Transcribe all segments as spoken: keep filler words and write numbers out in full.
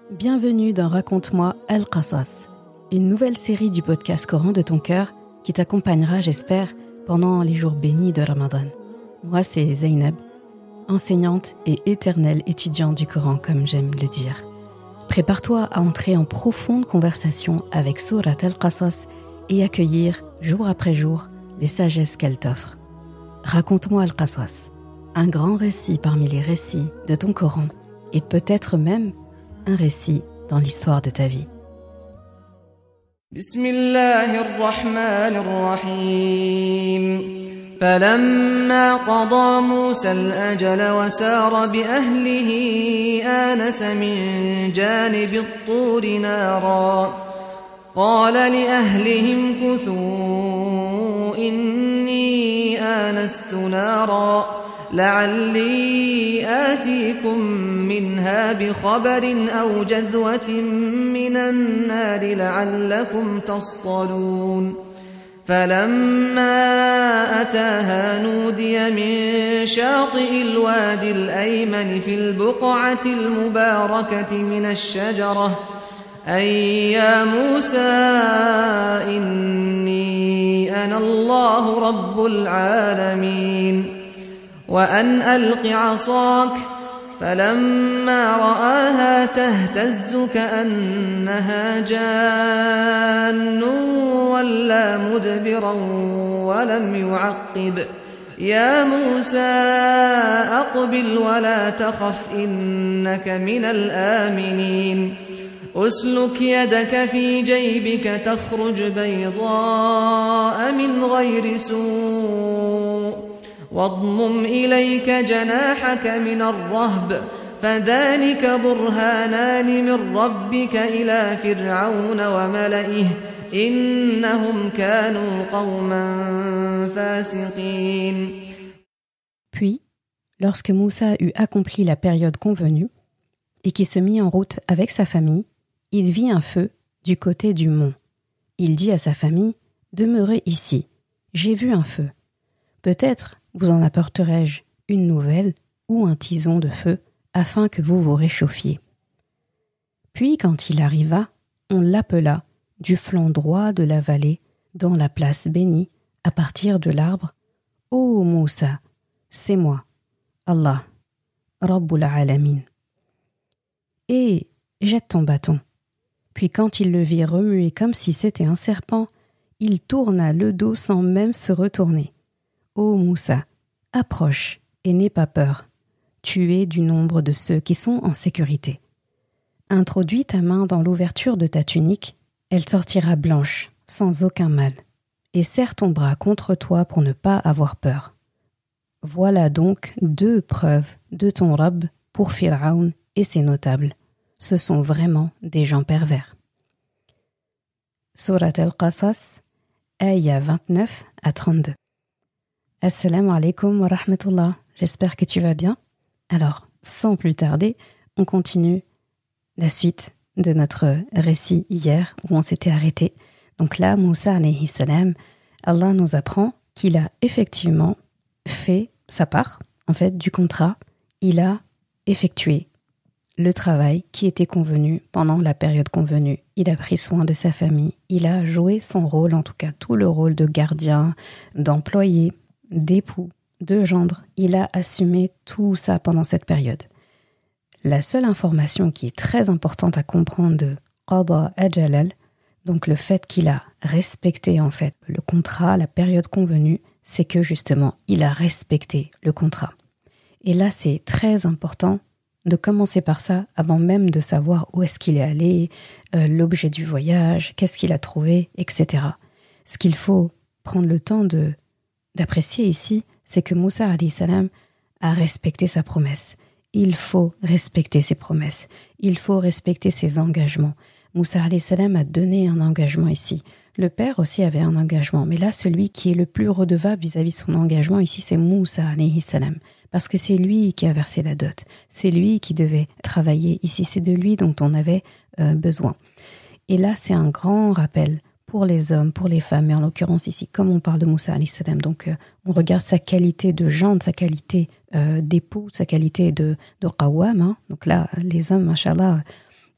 Bienvenue dans Raconte-moi Al-Qasas, une nouvelle série du podcast Coran de ton cœur qui t'accompagnera, j'espère, pendant les jours bénis de Ramadan. Moi, c'est Zainab, enseignante et éternelle étudiante du Coran, comme j'aime le dire. Prépare-toi à entrer en profonde conversation avec Surat Al-Qasas et accueillir, jour après jour, les sagesses qu'elle t'offre. Raconte-moi Al-Qasas, un grand récit parmi les récits de ton Coran et peut-être même un récit dans l'histoire de ta vie. Bismillahirrahmanirrahim. فلما قضى موسى الأجل وسار بأهله آنس من جانب الطور نارا قال لأهلهم كثوا إني آنست نارا لعلي آتيكم منها بخبر أو جذوة من النار لعلكم تصطلون فلما أتاها نودي من شاطئ الوادي الأيمن في البقعة المباركة من الشجرة أي يا موسى إني أنا الله رب العالمين وأن ألق عصاك فلما رآها تهتز كأنها جان ولا مدبرا ولم يعقب يا موسى أقبل ولا تخف إنك من الآمنين أسلك يدك في جيبك تخرج بيضاء من غير سوء واضمم إليك جناحك من الرهب فذلك برهانان من ربك إلى فرعون وملئه إنهم كانوا قوما فاسقين. Puis, lorsque Moussa eut accompli la période convenue et qu'il se mit en route avec sa famille, il vit un feu du côté du mont. Il dit à sa famille « Demeurez ici, j'ai vu un feu. Peut-être vous en apporterai-je une nouvelle ou un tison de feu afin que vous vous réchauffiez. » Puis quand il arriva, on l'appela du flanc droit de la vallée dans la place bénie à partir de l'arbre « Ô Moussa, c'est moi, Allah, Rabbul Alamin. » Et jette ton bâton. Puis quand il le vit remuer comme si c'était un serpent, il tourna le dos sans même se retourner. Ô Moussa, approche et n'aie pas peur. Tu es du nombre de ceux qui sont en sécurité. Introduis ta main dans l'ouverture de ta tunique, elle sortira blanche, sans aucun mal, et serre ton bras contre toi pour ne pas avoir peur. Voilà donc deux preuves de ton Rabb pour Pharaon et ses notables. Ce sont vraiment des gens pervers. Surat Al-Qasas, ayah vingt-neuf à trente-deux. Assalamu alaikum wa rahmatullah, j'espère que tu vas bien. Alors, sans plus tarder, on continue la suite de notre récit hier où on s'était arrêté. Donc là, Moussa alayhi salam, Allah nous apprend qu'il a effectivement fait sa part, en fait, du contrat. Il a effectué le travail qui était convenu pendant la période convenue. Il a pris soin de sa famille. Il a joué son rôle, en tout cas tout le rôle de gardien, d'employé, d'époux, de gendre. Il a assumé tout ça pendant cette période. La seule information qui est très importante à comprendre de Qada Ajalal, donc le fait qu'il a respecté en fait le contrat, la période convenue, c'est que justement, il a respecté le contrat. Et là, c'est très important de commencer par ça avant même de savoir où est-ce qu'il est allé, euh, l'objet du voyage, qu'est-ce qu'il a trouvé, et cetera. Ce qu'il faut prendre le temps de d'apprécier ici, c'est que Moussa alayhi salam a respecté sa promesse. Il faut respecter ses promesses. Il faut respecter ses engagements. Moussa alayhi salam a donné un engagement ici. Le père aussi avait un engagement. Mais là, celui qui est le plus redevable vis-à-vis de son engagement ici, c'est Moussa alayhi salam. Parce que c'est lui qui a versé la dot. C'est lui qui devait travailler ici. C'est de lui dont on avait euh, besoin. Et là, c'est un grand rappel pour les hommes, pour les femmes, mais en l'occurrence ici, comme on parle de Moussa alayhi salam, donc euh, on regarde sa qualité de gendre, sa qualité euh, d'époux, sa qualité de, de qawwam, hein. Donc là, les hommes, machallah,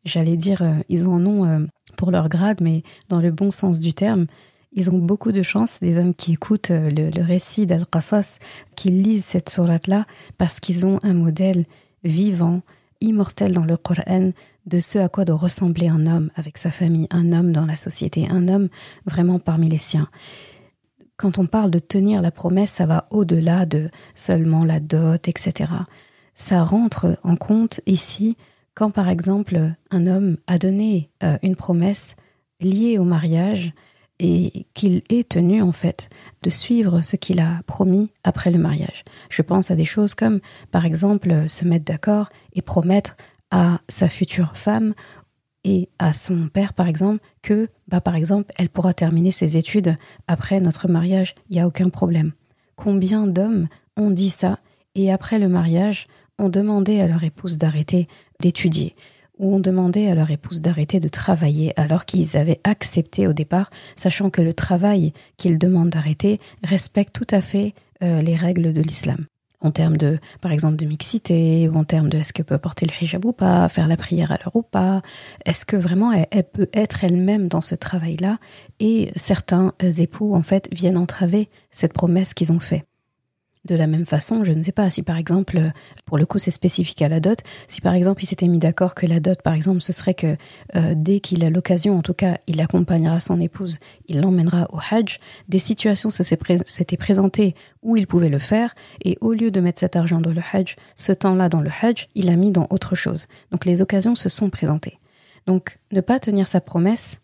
j'allais dire, euh, ils en ont euh, pour leur grade, mais dans le bon sens du terme. Ils ont beaucoup de chance, les hommes qui écoutent euh, le, le récit d'Al-Qasas, qui lisent cette sourate-là, parce qu'ils ont un modèle vivant, immortel dans le Coran, de ce à quoi doit ressembler un homme avec sa famille, un homme dans la société, un homme vraiment parmi les siens. Quand on parle de tenir la promesse, ça va au-delà de seulement la dot, et cetera. Ça rentre en compte ici quand, par exemple, un homme a donné euh, une promesse liée au mariage et qu'il est tenu, en fait, de suivre ce qu'il a promis après le mariage. Je pense à des choses comme, par exemple, se mettre d'accord et promettre à sa future femme et à son père, par exemple, que, bah, par exemple, elle pourra terminer ses études après notre mariage, il n'y a aucun problème. Combien d'hommes ont dit ça et après le mariage, ont demandé à leur épouse d'arrêter d'étudier ou ont demandé à leur épouse d'arrêter de travailler alors qu'ils avaient accepté au départ, sachant que le travail qu'ils demandent d'arrêter respecte tout à fait euh, les règles de l'islam. En termes de, par exemple, de mixité, ou en termes de est-ce qu'elle peut porter le hijab ou pas, faire la prière à l'heure ou pas, est-ce que vraiment elle, elle peut être elle-même dans ce travail-là, et certains époux, en fait, viennent entraver cette promesse qu'ils ont faite. De la même façon, je ne sais pas, si par exemple, pour le coup c'est spécifique à la dot, si par exemple il s'était mis d'accord que la dot, par exemple, ce serait que euh, dès qu'il a l'occasion, en tout cas, il accompagnera son épouse, il l'emmènera au Hajj, des situations se s'étaient présentées où il pouvait le faire, et au lieu de mettre cet argent dans le Hajj, ce temps-là dans le Hajj, il l'a mis dans autre chose. Donc les occasions se sont présentées. Donc ne pas tenir sa promesse,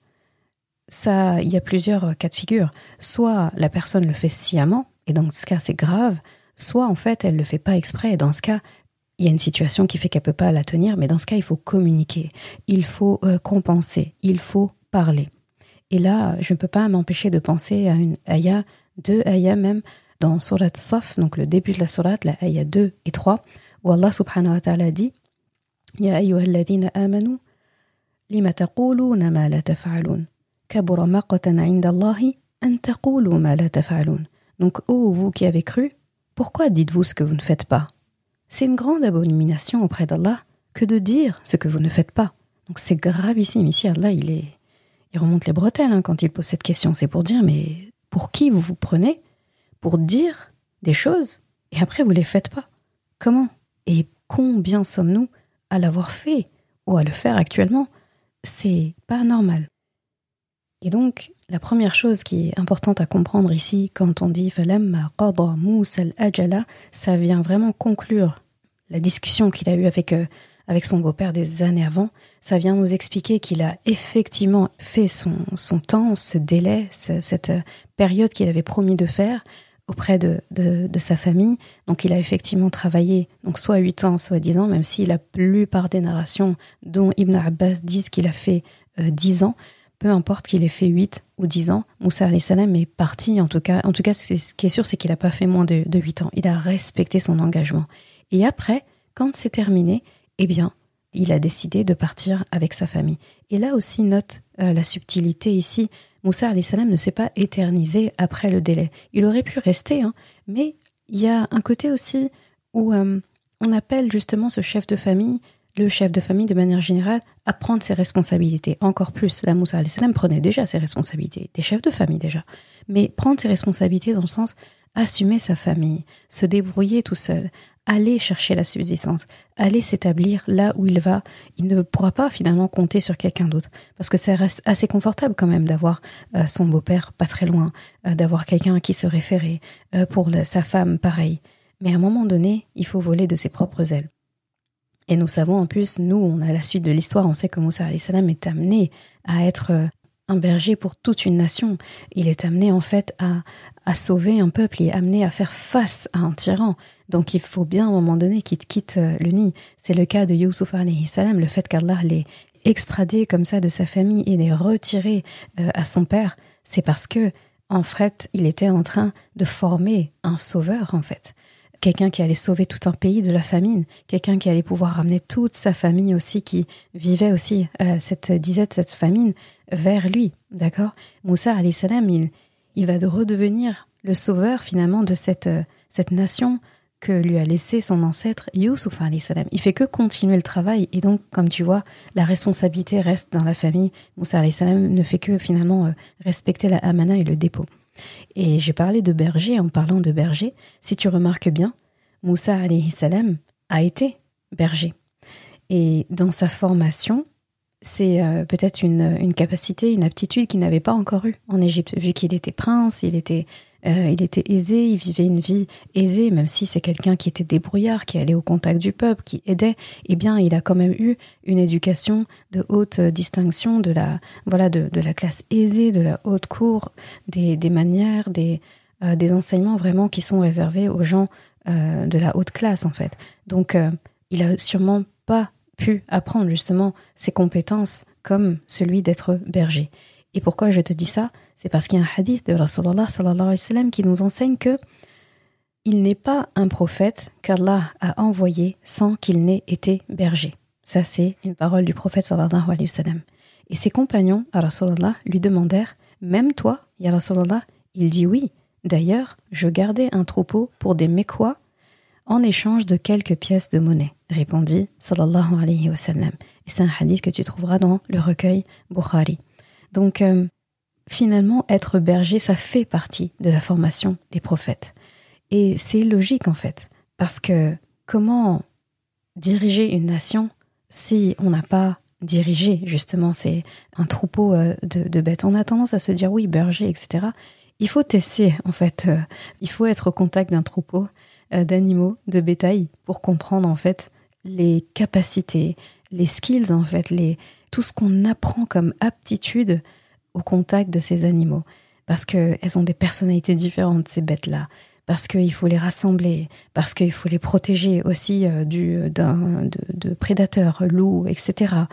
ça, il y a plusieurs cas de figure. Soit la personne le fait sciemment, et dans ce cas c'est grave, soit en fait elle le fait pas exprès, et dans ce cas il y a une situation qui fait qu'elle peut pas la tenir, mais dans ce cas il faut communiquer, il faut euh, compenser, il faut parler. Et là je ne peux pas m'empêcher de penser à une ayah, deux ayahs même, dans Surat Saf, donc le début de la sourate, la ayah deux et trois, où Allah subhanahu wa ta'ala dit Ya ayyuhalladhina amanu lima taquluna ma la taf'alun kabura maqtan 'inda Allahi an taqulu ma la taf'alun. Donc, ô vous qui avez cru, pourquoi dites-vous ce que vous ne faites pas? C'est une grande abomination auprès d'Allah que de dire ce que vous ne faites pas. Donc c'est gravissime. Ici, Allah, il, est, il remonte les bretelles hein, quand il pose cette question. C'est pour dire, mais pour qui vous vous prenez pour dire des choses et après vous ne les faites pas? Comment? Et combien sommes-nous à l'avoir fait ou à le faire actuellement? C'est pas normal. Et donc, la première chose qui est importante à comprendre ici, quand on dit « Falamma qada Moussa al-ajala », ça vient vraiment conclure la discussion qu'il a eue avec, euh, avec son beau-père des années avant. Ça vient nous expliquer qu'il a effectivement fait son, son temps, ce délai, ce, cette période qu'il avait promis de faire auprès de, de, de sa famille. Donc, il a effectivement travaillé, donc soit huit ans, soit dix ans, même si la plupart des narrations, dont Ibn Abbas, disent qu'il a fait euh, dix ans. Peu importe qu'il ait fait huit ou dix ans, Moussa alayhi salam est parti, en tout cas, en tout cas ce qui est sûr, c'est qu'il n'a pas fait moins de, de huit ans. Il a respecté son engagement. Et après, quand c'est terminé, eh bien, il a décidé de partir avec sa famille. Et là aussi, note euh, la subtilité ici, Moussa alayhi salam ne s'est pas éternisé après le délai. Il aurait pu rester, hein, mais il y a un côté aussi où euh, on appelle justement ce chef de famille, le chef de famille de manière générale, à prendre ses responsabilités. Encore plus, la Moussa alayhi salam prenait déjà ses responsabilités, des chefs de famille déjà. Mais prendre ses responsabilités dans le sens assumer sa famille, se débrouiller tout seul, aller chercher la subsistance, aller s'établir là où il va. Il ne pourra pas finalement compter sur quelqu'un d'autre. Parce que ça reste assez confortable quand même d'avoir euh, son beau-père pas très loin, euh, d'avoir quelqu'un à qui se référer, euh, pour la, sa femme pareil. Mais à un moment donné, il faut voler de ses propres ailes. Et nous savons en plus, nous, on a la suite de l'histoire, on sait que Moussa alayhi salam est amené à être un berger pour toute une nation. Il est amené en fait à, à sauver un peuple, il est amené à faire face à un tyran. Donc il faut bien à un moment donné qu'il quitte le nid. C'est le cas de Youssouf alayhi salam, le fait qu'Allah l'ait extradé comme ça de sa famille et l'ait retiré euh, à son père, c'est parce que en fait, il était en train de former un sauveur en fait. Quelqu'un qui allait sauver tout un pays de la famine, quelqu'un qui allait pouvoir ramener toute sa famille aussi, qui vivait aussi euh, cette disette, cette famine, vers lui, d'accord? Moussa alayhi salam, il, il va redevenir le sauveur finalement de cette, euh, cette nation que lui a laissé son ancêtre Youssouf alayhi salam. Il fait que continuer le travail et donc, comme tu vois, la responsabilité reste dans la famille. Moussa alayhi salam ne fait que finalement euh, respecter la amana et le dépôt. Et j'ai parlé de berger en parlant de berger. Si tu remarques bien, Moussa alayhi salam a été berger. Et dans sa formation, c'est euh, peut-être une, une capacité, une aptitude qu'il n'avait pas encore eue en Égypte, vu qu'il était prince, il était, euh, il était aisé, il vivait une vie aisée, même si c'est quelqu'un qui était débrouillard, qui allait au contact du peuple, qui aidait, eh bien, il a quand même eu une éducation de haute distinction, de la, voilà, de, de la classe aisée, de la haute cour, des, des manières, des, euh, des enseignements vraiment qui sont réservés aux gens euh, de la haute classe, en fait. Donc, euh, il a sûrement pas pu apprendre justement ses compétences comme celui d'être berger. Et pourquoi je te dis ça? C'est parce qu'il y a un hadith de Rasulullah sallallahu alayhi wa sallam qui nous enseigne que il n'est pas un prophète qu'Allah a envoyé sans qu'il n'ait été berger. Ça, c'est une parole du prophète sallallahu alayhi wa sallam. Et ses compagnons, à Rasulullah, lui demandèrent « Même toi, ya Rasulullah ?» Il dit « Oui. D'ailleurs, je gardais un troupeau pour des Mécois en échange de quelques pièces de monnaie, répondit sallallahu alayhi wa sallam. Et c'est un hadith que tu trouveras dans le recueil Bukhari. Donc, euh, finalement, être berger, ça fait partie de la formation des prophètes. Et c'est logique, en fait, parce que comment diriger une nation si on n'a pas dirigé, justement, c'est un troupeau euh, de, de bêtes. On a tendance à se dire, oui, berger, et cetera. Il faut tester, en fait. Euh, il faut être au contact d'un troupeau d'animaux, de bétail, pour comprendre en fait les capacités, les skills en fait, les, tout ce qu'on apprend comme aptitude au contact de ces animaux. Parce qu'elles ont des personnalités différentes, ces bêtes-là. Parce qu'il faut les rassembler, parce qu'il faut les protéger aussi euh, du, d'un, de, de prédateurs, loups, et cetera.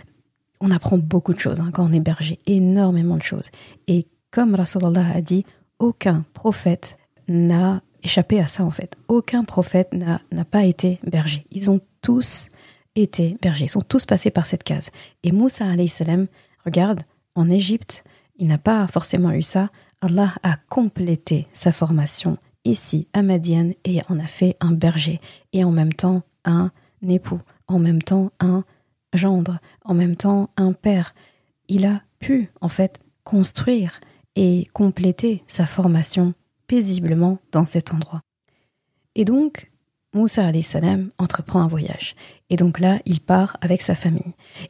On apprend beaucoup de choses hein, quand on est berger, énormément de choses. Et comme Rasulullah a dit, aucun prophète n'a échappé à ça en fait. Aucun prophète n'a, n'a pas été berger. Ils ont tous été bergers. Ils sont tous passés par cette case. Et Moussa alayhi salam, regarde, en Égypte, il n'a pas forcément eu ça. Allah a complété sa formation ici à Madian et en a fait un berger. Et en même temps un époux. En même temps un gendre. En même temps un père. Il a pu en fait construire et compléter sa formation paisiblement dans cet endroit. Et donc, Moussa alayhi salam entreprend un voyage. Et donc là, il part avec sa famille.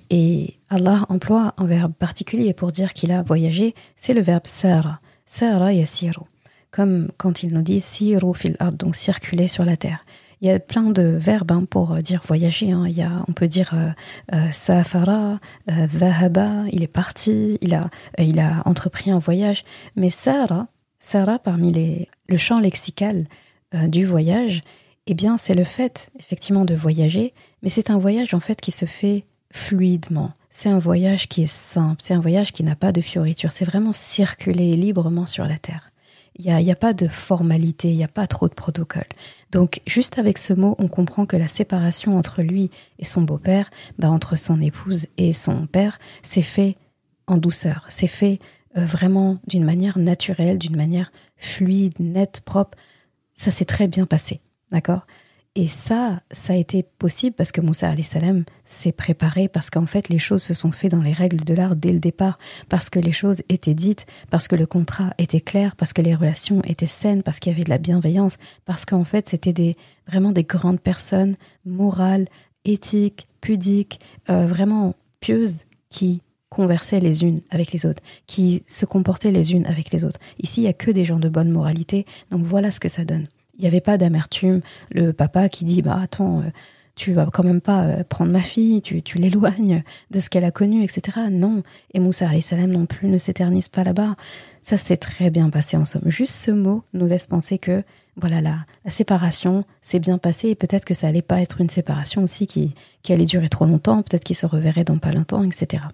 Et Allah emploie un verbe particulier pour dire qu'il a voyagé, c'est le verbe sara. Sara yasiru. Comme quand il nous dit siru fil ard, donc circuler sur la terre. Il y a plein de verbes hein, pour dire voyager. Hein. Il y a, on peut dire euh, euh, safara, euh, dhahaba, il est parti, il a, euh, il a entrepris un voyage. Mais sara, Sara, parmi les, le champ lexical euh, du voyage, eh bien, c'est le fait, effectivement, de voyager, mais c'est un voyage, en fait, qui se fait fluidement. C'est un voyage qui est simple, c'est un voyage qui n'a pas de fioriture, c'est vraiment circuler librement sur la terre. Il n'y a, il y a pas de formalité, il n'y a pas trop de protocole. Donc, juste avec ce mot, on comprend que la séparation entre lui et son beau-père, bah, entre son épouse et son père, c'est fait en douceur, c'est fait vraiment d'une manière naturelle, d'une manière fluide, nette, propre. Ça s'est très bien passé, d'accord? Et ça, ça a été possible parce que Moussa alayhi salam s'est préparé, parce qu'en fait les choses se sont faites dans les règles de l'art dès le départ, parce que les choses étaient dites, parce que le contrat était clair, parce que les relations étaient saines, parce qu'il y avait de la bienveillance, parce qu'en fait c'était des, vraiment des grandes personnes morales, éthiques, pudiques, euh, vraiment pieuses, qui conversaient les unes avec les autres, qui se comportaient les unes avec les autres. Ici, il n'y a que des gens de bonne moralité, donc voilà ce que ça donne. Il n'y avait pas d'amertume, le papa qui dit « bah attends, tu vas quand même pas prendre ma fille, tu, tu l'éloignes de ce qu'elle a connu, et cetera » Non, et Moussa alayhi salam non plus ne s'éternise pas là-bas. Ça s'est très bien passé en somme. Juste ce mot nous laisse penser que voilà, la, la séparation s'est bien passée, et peut-être que ça allait pas être une séparation aussi qui, qui allait durer trop longtemps, peut-être qu'ils se reverraient dans pas longtemps, et cetera.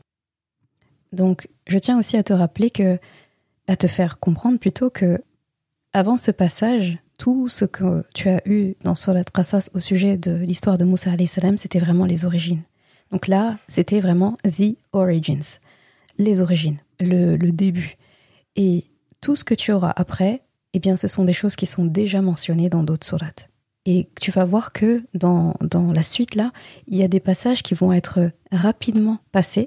Donc, je tiens aussi à te rappeler que, à te faire comprendre plutôt que, avant ce passage, tout ce que tu as eu dans Surat Qasas au sujet de l'histoire de Moussa alayhi salam, c'était vraiment les origines. Donc là, c'était vraiment the origins, les origines, le, le début. Et tout ce que tu auras après, eh bien, ce sont des choses qui sont déjà mentionnées dans d'autres sourates. Et tu vas voir que dans, dans la suite, là, il y a des passages qui vont être rapidement passés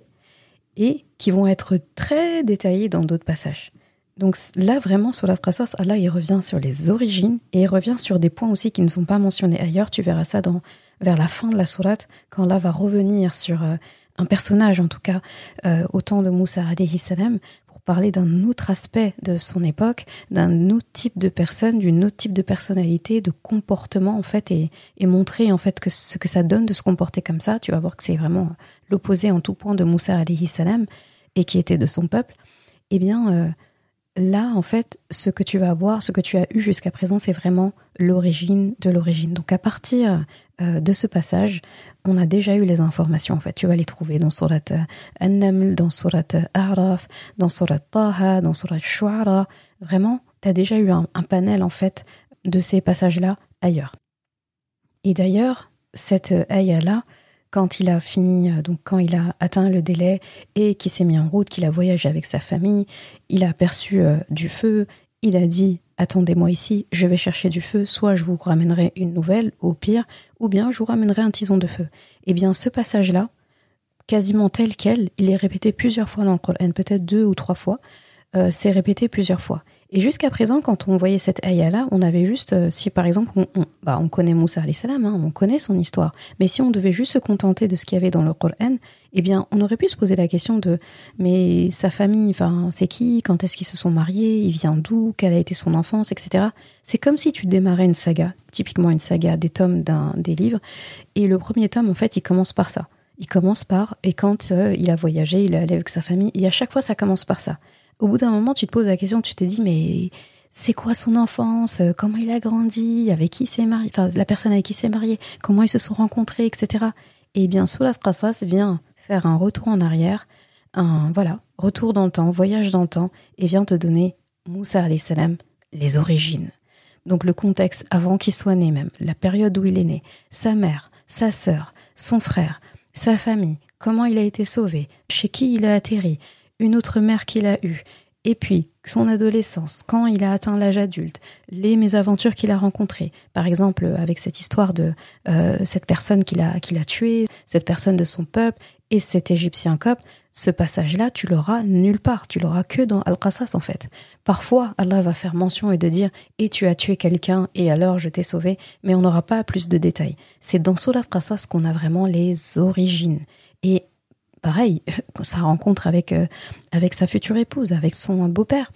et qui vont être très détaillés dans d'autres passages. Donc là, vraiment, sur la Qasas, Allah, il revient sur les origines et il revient sur des points aussi qui ne sont pas mentionnés ailleurs. Tu verras ça dans, vers la fin de la sourate, quand Allah va revenir sur euh, un personnage, en tout cas, euh, au temps de Moussa alayhi salam, pour parler d'un autre aspect de son époque, d'un autre type de personne, d'une autre type de personnalité, de comportement, en fait, et, et montrer, en fait, que ce que ça donne de se comporter comme ça. Tu vas voir que c'est vraiment l'opposé en tout point de Moussa alayhi salam, et qui était de son peuple. Eh bien... Euh, Là, en fait, ce que tu vas avoir, ce que tu as eu jusqu'à présent, c'est vraiment l'origine de l'origine. Donc, à partir euh, de ce passage, on a déjà eu les informations, en fait. Tu vas les trouver dans Surat An-Naml, dans Surat A'raf, dans Surat Taha, dans Surat Shu'ara. Vraiment, tu as déjà eu un, un panel, en fait, de ces passages-là ailleurs. Et d'ailleurs, cette ayah-là, quand il a fini, donc quand il a atteint le délai et qu'il s'est mis en route, qu'il a voyagé avec sa famille, il a aperçu euh, du feu, il a dit « Attendez-moi ici, je vais chercher du feu, soit je vous ramènerai une nouvelle, au pire, ou bien je vous ramènerai un tison de feu. » Eh bien, ce passage-là, quasiment tel quel, il est répété plusieurs fois dans le Coran, peut-être deux ou trois fois, euh, c'est répété plusieurs fois. Et jusqu'à présent, quand on voyait cette ayah-là, on avait juste, euh, si par exemple, on, on, bah, on connaît Moussa alayhi salam, hein, on connaît son histoire, mais si on devait juste se contenter de ce qu'il y avait dans le Coran, eh bien, on aurait pu se poser la question de, mais sa famille, enfin, c'est qui, quand est-ce qu'ils se sont mariés, il vient d'où, quelle a été son enfance, et cetera. C'est comme si tu démarrais une saga, typiquement une saga des tomes d'un, des livres, et le premier tome, en fait, il commence par ça. Il commence par, et quand euh, il a voyagé, il est allé avec sa famille, et à chaque fois, ça commence par ça. Au bout d'un moment, tu te poses la question, tu te dis, mais c'est quoi son enfance? Comment il a grandi? Avec qui il s'est marié? Enfin, la personne avec qui il s'est marié? Comment ils se sont rencontrés, et cetera. Et bien, Surat Qasas vient faire un retour en arrière, un, voilà, retour dans le temps, voyage dans le temps, et vient te donner, Moussa alayhi salam, les origines. Donc, le contexte avant qu'il soit né même, la période où il est né, sa mère, sa sœur, son frère, sa famille, comment il a été sauvé, chez qui il a atterri, une autre mère qu'il a eue, et puis son adolescence, quand il a atteint l'âge adulte, les mésaventures qu'il a rencontrées, par exemple avec cette histoire de euh, cette personne qu'il a, qu'il a tuée, cette personne de son peuple, et cet Égyptien copte, ce passage-là, tu l'auras nulle part, tu l'auras que dans Al-Qasas en fait. Parfois, Allah va faire mention et de dire « et tu as tué quelqu'un et alors je t'ai sauvé », mais on n'aura pas plus de détails. C'est dans Surat Qasas qu'on a vraiment les origines. Et pareil, sa rencontre avec, euh, avec sa future épouse, avec son beau-père.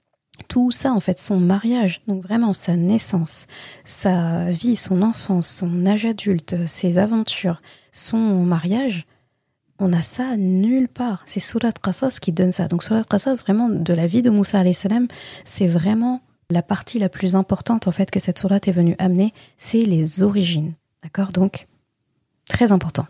Tout ça, en fait, son mariage, donc vraiment sa naissance, sa vie, son enfance, son âge adulte, ses aventures, son mariage, on a ça nulle part. C'est Surat Qasas qui donne ça. Donc Surat Qasas, vraiment, de la vie de Moussa alayhi salam, c'est vraiment la partie la plus importante, en fait, que cette sourate est venue amener, c'est les origines. D'accord? Donc, très important.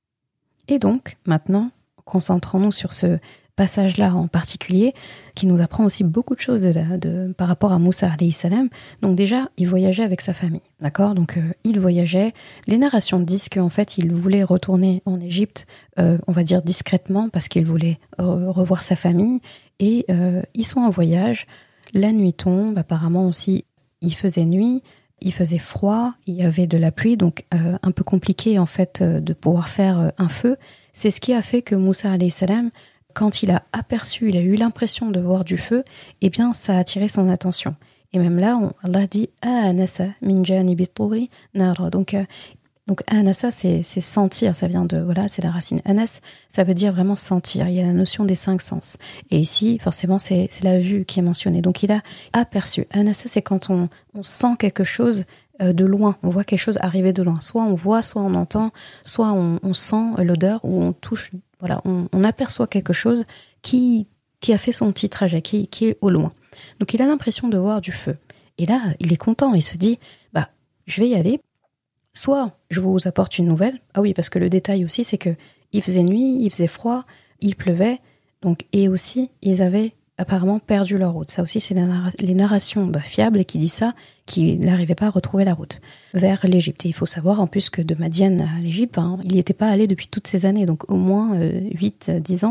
Et donc, maintenant, concentrons-nous sur ce passage-là en particulier, qui nous apprend aussi beaucoup de choses de, de, par rapport à Moussa alayhi salam. Donc déjà, il voyageait avec sa famille, d'accord? Donc, euh, il voyageait. Les narrations disent qu'en fait, il voulait retourner en Égypte, euh, on va dire discrètement, parce qu'il voulait euh, revoir sa famille. Et euh, ils sont en voyage. La nuit tombe, apparemment aussi, il faisait nuit. Il faisait froid, il y avait de la pluie, donc euh, un peu compliqué en fait euh, de pouvoir faire euh, un feu. C'est ce qui a fait que Moussa alayhi salam, quand il a aperçu, il a eu l'impression de voir du feu, eh bien ça a attiré son attention. Et même là, on, Allah dit « Anasa min janibi turi nara ». Donc, euh, donc anasa, c'est, c'est sentir, ça vient de, voilà, c'est la racine anas, ça veut dire vraiment sentir. Il y a la notion des cinq sens. Et ici, forcément, c'est, c'est la vue qui est mentionnée. Donc il a aperçu. Anasa, c'est quand on, on sent quelque chose euh, de loin, on voit quelque chose arriver de loin. Soit on voit, soit on entend, soit on, on sent l'odeur, ou on touche, voilà, on, on aperçoit quelque chose qui, qui a fait son petit trajet, qui, qui est au loin. Donc il a l'impression de voir du feu. Et là, il est content, il se dit, bah, je vais y aller. Soit je vous apporte une nouvelle. Ah oui, parce que le détail aussi, c'est que il faisait nuit, il faisait froid, il pleuvait. Donc, et aussi, ils avaient apparemment perdu leur route. Ça aussi, c'est les narrations bah, fiables qui disent ça, qui n'arrivaient pas à retrouver la route vers l'Égypte. Et il faut savoir en plus que de Madian à l'Égypte, hein, il n'y était pas allé depuis toutes ces années, donc au moins euh, huit dix ans,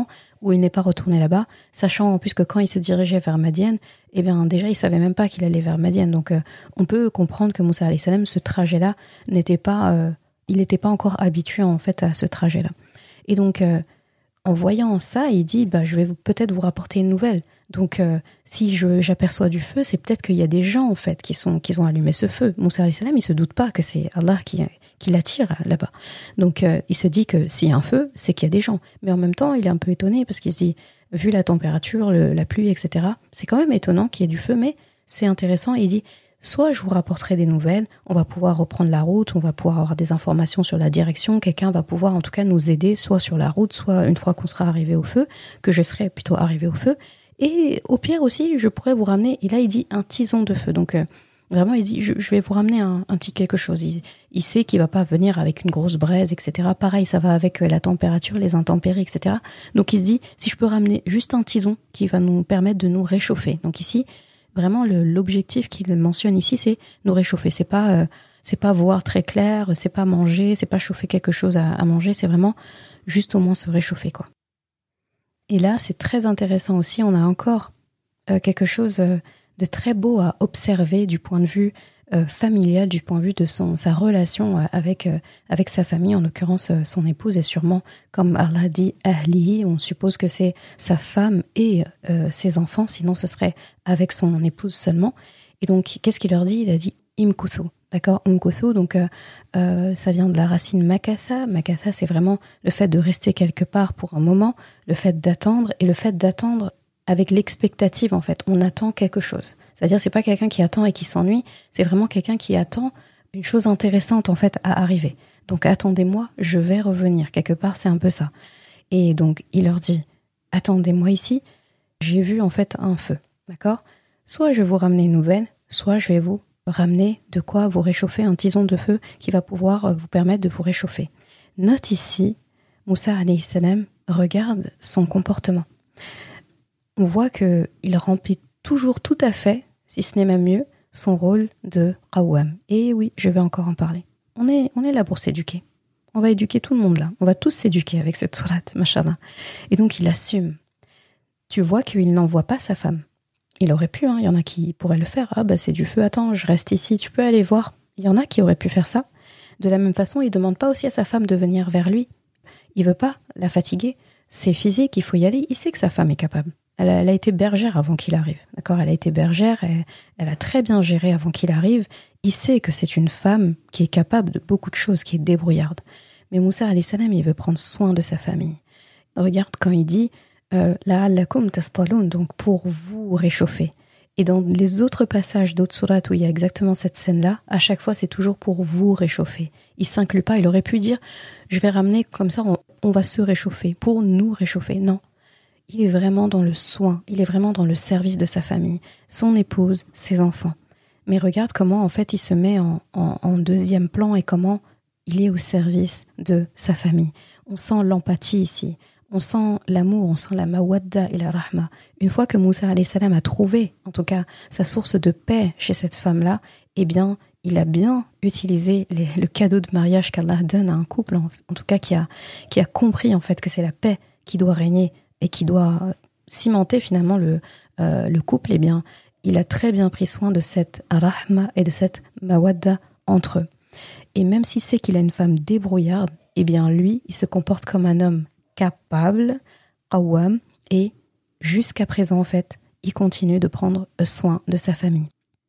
où il n'est pas retourné là-bas, sachant en plus que quand il se dirigeait vers Madian, eh bien déjà il savait même pas qu'il allait vers Madian. Donc euh, on peut comprendre que Moussa alayhi salam, ce trajet-là n'était pas, euh, il n'était pas encore habitué en fait à ce trajet-là. Et donc euh, en voyant ça, il dit bah je vais vous, peut-être vous rapporter une nouvelle. Donc euh, si je, j'aperçois du feu, c'est peut-être qu'il y a des gens en fait qui sont qui ont allumé ce feu. Moussa alayhi salam, il se doute pas que c'est Allah qui qui l'attire là-bas. Donc euh, il se dit que s'il y a un feu, c'est qu'il y a des gens. Mais en même temps, il est un peu étonné parce qu'il se dit, vu la température, le, la pluie, et cetera, c'est quand même étonnant qu'il y ait du feu, mais c'est intéressant. Et il dit, soit je vous rapporterai des nouvelles, on va pouvoir reprendre la route, on va pouvoir avoir des informations sur la direction, quelqu'un va pouvoir en tout cas nous aider, soit sur la route, soit une fois qu'on sera arrivé au feu, que je serai plutôt arrivé au feu. Et au pire aussi, je pourrais vous ramener, et là il dit un tison de feu. Donc euh, vraiment, il dit, je, je vais vous ramener un, un petit quelque chose. Il, il sait qu'il va pas venir avec une grosse braise, et cetera. Pareil, ça va avec la température, les intempéries, et cetera. Donc il se dit, si je peux ramener juste un tison qui va nous permettre de nous réchauffer. Donc ici, vraiment, le, l'objectif qu'il mentionne ici, c'est nous réchauffer. C'est pas, euh, c'est pas voir très clair, c'est pas manger, c'est pas chauffer quelque chose à, à manger, c'est vraiment juste au moins se réchauffer, quoi. Et là, c'est très intéressant aussi. On a encore euh, quelque chose euh, de très beau à observer du point de vue euh, familial, du point de vue de son, sa relation euh, avec, euh, avec sa famille, en l'occurrence euh, son épouse, et sûrement, comme Allah dit, ahlihi, on suppose que c'est sa femme et euh, ses enfants, sinon ce serait avec son épouse seulement. Et donc, qu'est-ce qu'il leur dit? Il a dit imkuthu, d'accord, umkuthu, donc euh, euh, ça vient de la racine makatha. Makatha, c'est vraiment le fait de rester quelque part pour un moment, le fait d'attendre, et le fait d'attendre avec l'expectative, en fait. On attend quelque chose. C'est-à-dire, c'est pas quelqu'un qui attend et qui s'ennuie, c'est vraiment quelqu'un qui attend une chose intéressante, en fait, à arriver. Donc, attendez-moi, je vais revenir. Quelque part, c'est un peu ça. Et donc, il leur dit, attendez-moi ici, j'ai vu, en fait, un feu. D'accord? Soit je vais vous ramener une nouvelle, soit je vais vous ramener de quoi vous réchauffer, un tison de feu qui va pouvoir vous permettre de vous réchauffer. Note ici, Moussa alayhi salam regarde son comportement. On voit qu'il remplit toujours tout à fait, si ce n'est même mieux, son rôle de qawwam. Et oui, je vais encore en parler. On est, on est là pour s'éduquer. On va éduquer tout le monde là. On va tous s'éduquer avec cette sourate, mashallah. Et donc il assume. Tu vois qu'il n'envoie pas sa femme. Il aurait pu, hein, il y en a qui pourraient le faire. Ah bah c'est du feu, attends, je reste ici, tu peux aller voir. Il y en a qui auraient pu faire ça. De la même façon, il ne demande pas aussi à sa femme de venir vers lui. Il veut pas la fatiguer. C'est physique, il faut y aller. Il sait que sa femme est capable. Elle a, elle a été bergère avant qu'il arrive. D'accord, elle a été bergère, et elle a très bien géré avant qu'il arrive. Il sait que c'est une femme qui est capable de beaucoup de choses, qui est débrouillarde. Mais Moussa alayhi salam, il veut prendre soin de sa famille. Regarde quand il dit euh, la'allakum tastalun, donc pour vous réchauffer. Et dans les autres passages d'autres sourates où il y a exactement cette scène-là, à chaque fois c'est toujours pour vous réchauffer. Il s'inclut pas, il aurait pu dire je vais ramener comme ça, on, on va se réchauffer, pour nous réchauffer. Non. Il est vraiment dans le soin, il est vraiment dans le service de sa famille, son épouse, ses enfants. Mais regarde comment en fait il se met en, en, en deuxième plan et comment il est au service de sa famille. On sent l'empathie ici, on sent l'amour, on sent la mawadda et la rahma. Une fois que Moussa alayhi salam a trouvé, en tout cas, sa source de paix chez cette femme-là, eh bien, il a bien utilisé les, le cadeau de mariage qu'Allah donne à un couple, en, en tout cas qui a, qui a compris en fait que c'est la paix qui doit régner et qui doit cimenter finalement le, euh, le couple, eh bien, il a très bien pris soin de cette rahma et de cette mawadda entre eux. Et même s'il sait qu'il a une femme débrouillarde, eh bien, lui, il se comporte comme un homme capable, qawwam, et jusqu'à présent, en fait, il continue de prendre soin de sa famille.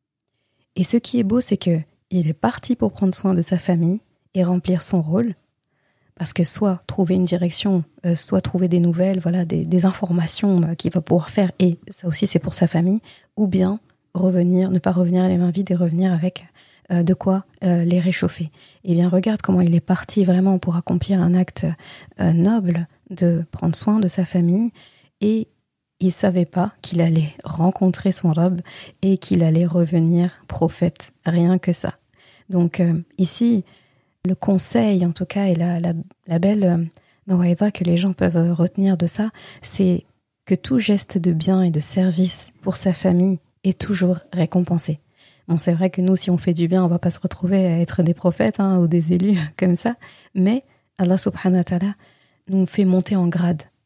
Et ce qui est beau, c'est que il est parti pour prendre soin de sa famille et remplir son rôle, parce que soit trouver une direction, euh, soit trouver des nouvelles, voilà, des, des informations euh, qu'il va pouvoir faire, et ça aussi c'est pour sa famille, ou bien revenir, ne pas revenir les mains vides et revenir avec euh, de quoi euh, les réchauffer. Et bien regarde comment il est parti vraiment pour accomplir un acte euh, noble de prendre soin de sa famille, et il savait pas qu'il allait rencontrer son Rabb et qu'il allait revenir prophète, rien que ça. Donc euh, ici, le conseil, en tout cas, et la, la, la belle euh, mawaïda que les gens peuvent retenir de ça, c'est que tout geste de bien et de service pour sa famille est toujours récompensé. Bon, c'est vrai que nous, si on fait du bien, on va pas se retrouver à être des prophètes hein, ou des élus comme ça, mais Allah subhanahu wa ta'ala nous fait monter en grade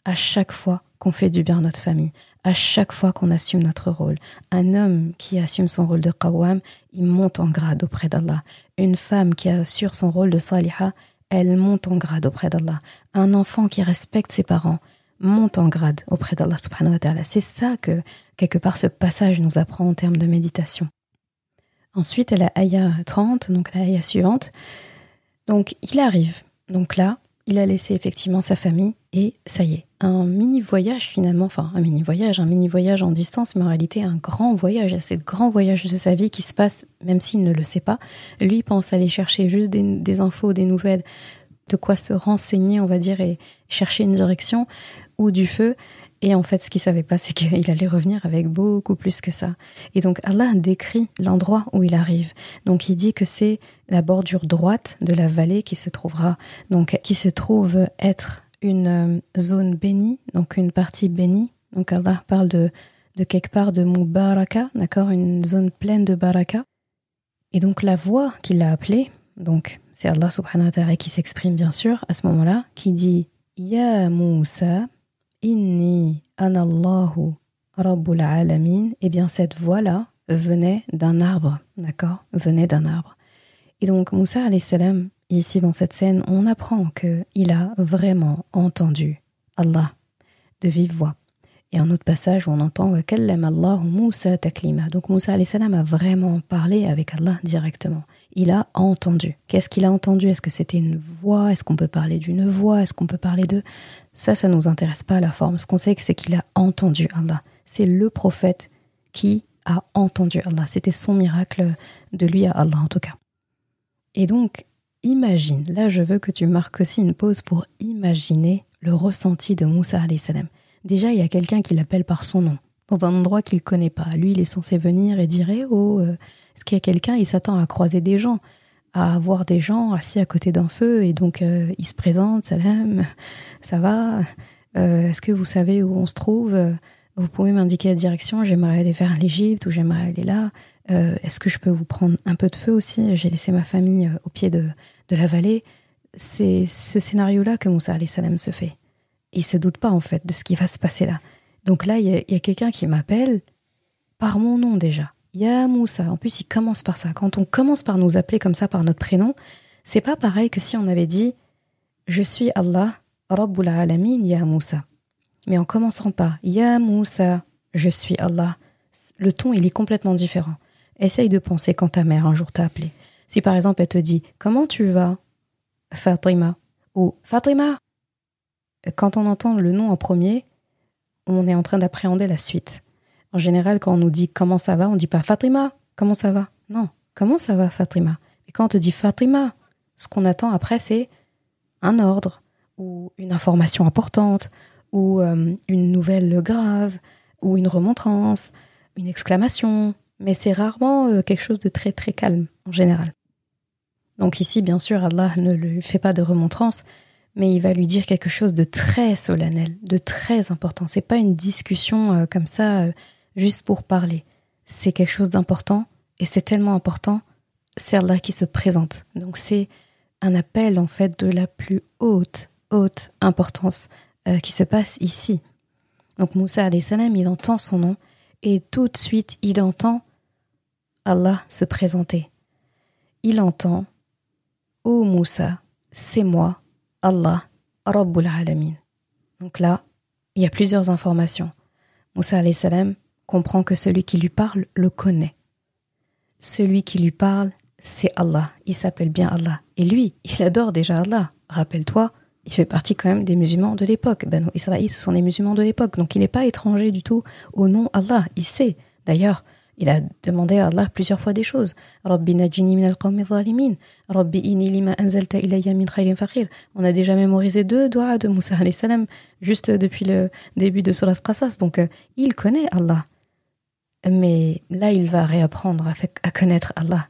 à chaque fois qu'on fait du bien à notre famille, à chaque fois qu'on assume notre rôle. Un homme qui assume son rôle de qawwam, il monte en grade auprès d'Allah. Une femme qui assure son rôle de saliha, elle monte en grade auprès d'Allah. Un enfant qui respecte ses parents monte en grade auprès d'Allah subhanahu wa ta'ala. C'est ça que, quelque part, ce passage nous apprend en termes de méditation. Ensuite, à la ayah trente, donc la ayah suivante, donc il arrive. Donc là, il a laissé effectivement sa famille et ça y est, un mini-voyage finalement, enfin un mini-voyage, un mini-voyage en distance, mais en réalité un grand voyage, c'est le grand voyage de sa vie qui se passe, même s'il ne le sait pas. Lui pense aller chercher juste des, des infos, des nouvelles, de quoi se renseigner, on va dire, et chercher une direction ou du feu. Et en fait, ce qu'il savait pas, c'est qu'il allait revenir avec beaucoup plus que ça. Et donc, Allah décrit l'endroit où il arrive. Donc, il dit que c'est la bordure droite de la vallée qui se trouvera, donc, qui se trouve être une zone bénie, donc une partie bénie. Donc, Allah parle de, de quelque part de Mubaraka, d'accord, une zone pleine de baraka. Et donc, la voix qui l'a appelée, donc, c'est Allah subhanahu wa ta'ala qui s'exprime, bien sûr, à ce moment-là, qui dit « Ya Moussa » Inni anallahu rabbul alamin, et bien cette voix-là venait d'un arbre, d'accord, venait d'un arbre. Et donc Moussa alayhi salam, ici dans cette scène, on apprend qu'il a vraiment entendu Allah de vive voix. Et un autre passage où on entend wa kallama Allahu Moussa taklima. Donc Moussa alayhi salam a vraiment parlé avec Allah directement. Il a entendu. Qu'est-ce qu'il a entendu? Est-ce que c'était une voix? Est-ce qu'on peut parler d'une voix? Est-ce qu'on peut parler de... Ça, ça ne nous intéresse pas la forme. Ce qu'on sait, c'est qu'il a entendu Allah. C'est le prophète qui a entendu Allah. C'était son miracle de lui à Allah, en tout cas. Et donc, imagine, là je veux que tu marques aussi une pause pour imaginer le ressenti de Moussa alayhi salam. Déjà, il y a quelqu'un qui l'appelle par son nom, dans un endroit qu'il ne connaît pas. Lui, il est censé venir et dire eh, « Oh, euh, est-ce qu'il y a quelqu'un ?» Il s'attend à croiser des gens, à voir des gens assis à côté d'un feu. Et donc, euh, il se présente « Salam, ça va euh, Est-ce que vous savez où on se trouve? Vous pouvez m'indiquer la direction, j'aimerais aller vers l'Égypte ou j'aimerais aller là. Euh, est-ce que je peux vous prendre un peu de feu aussi? J'ai laissé ma famille euh, au pied de, de la vallée. » C'est ce scénario-là que Moussa alayhi salam se fait. Il ne se doute pas, en fait, de ce qui va se passer là. Donc là, il y a, y a quelqu'un qui m'appelle par mon nom déjà. Ya Moussa. En plus, il commence par ça. Quand on commence par nous appeler comme ça par notre prénom, c'est pas pareil que si on avait dit « Je suis Allah, Rabbul Alamin, Ya Moussa ». Mais en commençant par « Ya Moussa, je suis Allah », le ton, il est complètement différent. Essaye de penser quand ta mère, un jour, t'a appelé. Si par exemple, elle te dit « Comment tu vas, Fatima ?» ou « Fatima ». Quand on entend le nom en premier, on est en train d'appréhender la suite. En général, quand on nous dit « comment ça va », on ne dit pas « Fatima, comment ça va ?» Non, « comment ça va, Fatima ?» Et quand on te dit « Fatima », ce qu'on attend après, c'est un ordre, ou une information importante, ou euh, une nouvelle grave, ou une remontrance, une exclamation. Mais c'est rarement euh, quelque chose de très très calme, en général. Donc ici, bien sûr, Allah ne lui fait pas de remontrance, mais il va lui dire quelque chose de très solennel, de très important. C'est pas une discussion euh, comme ça, euh, juste pour parler. C'est quelque chose d'important, et c'est tellement important, c'est Allah qui se présente. Donc c'est un appel, en fait, de la plus haute, haute importance euh, qui se passe ici. Donc Moussa alayhi salam, il entend son nom, et tout de suite, il entend Allah se présenter. Il entend « Ô Moussa, c'est moi, Allah, Rabbul Alamin ». Donc là, il y a plusieurs informations. Moussa alayhi salam comprend que celui qui lui parle le connaît. Celui qui lui parle, c'est Allah. Il s'appelle bien Allah. Et lui, il adore déjà Allah. Rappelle-toi, il fait partie quand même des musulmans de l'époque. Banu Israël, ce sont les musulmans de l'époque. Donc il n'est pas étranger du tout au nom Allah. Il sait. D'ailleurs, il a demandé à Allah plusieurs fois des choses. Rabbi najini min al-qawmi zalimin. Rabbi inni lima anzalta ilayya min khayrin fakhir. On a déjà mémorisé deux doigts de Moussa alayhi salam juste depuis le début de Surat Qasas. Donc euh, il connaît Allah. Mais là, il va réapprendre à, fait, à connaître Allah.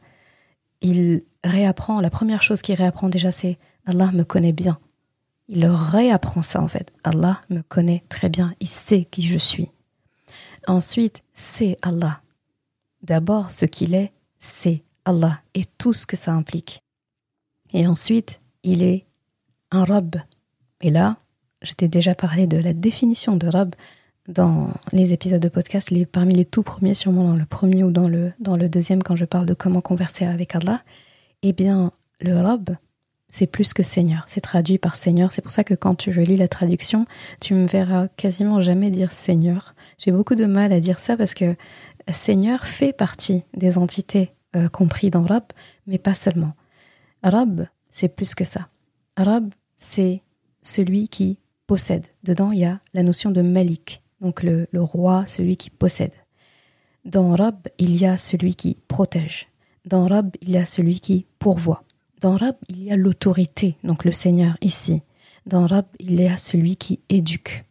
Il réapprend, la première chose qu'il réapprend déjà, c'est Allah me connaît bien. Il réapprend ça en fait. Allah me connaît très bien. Il sait qui je suis. Ensuite, c'est Allah. D'abord, ce qu'il est, c'est Allah et tout ce que ça implique. Et ensuite, il est un Rabb. Et là, je t'ai déjà parlé de la définition de Rabb dans les épisodes de podcast, les, parmi les tout premiers, sûrement dans le premier ou dans le, dans le deuxième, quand je parle de comment converser avec Allah, eh bien, le Rabb, c'est plus que Seigneur, c'est traduit par Seigneur. C'est pour ça que quand je lis la traduction, tu me verras quasiment jamais dire Seigneur. J'ai beaucoup de mal à dire ça parce que Seigneur fait partie des entités euh, comprises dans Rabb, mais pas seulement. Rabb, c'est plus que ça. Rabb, c'est celui qui possède. Dedans, il y a la notion de Malik, donc le, le roi, celui qui possède. Dans Rabb, il y a celui qui protège. Dans Rabb, il y a celui qui pourvoit. Dans Rabb, il y a l'autorité, donc le Seigneur ici. Dans Rabb, il y a celui qui éduque.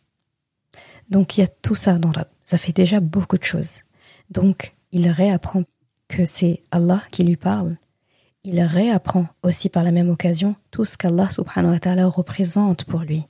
Donc il y a tout ça dans Rabb. Ça fait déjà beaucoup de choses. Donc il réapprend que c'est Allah qui lui parle. Il réapprend aussi par la même occasion tout ce qu'Allah subhanahu wa ta'ala représente pour lui.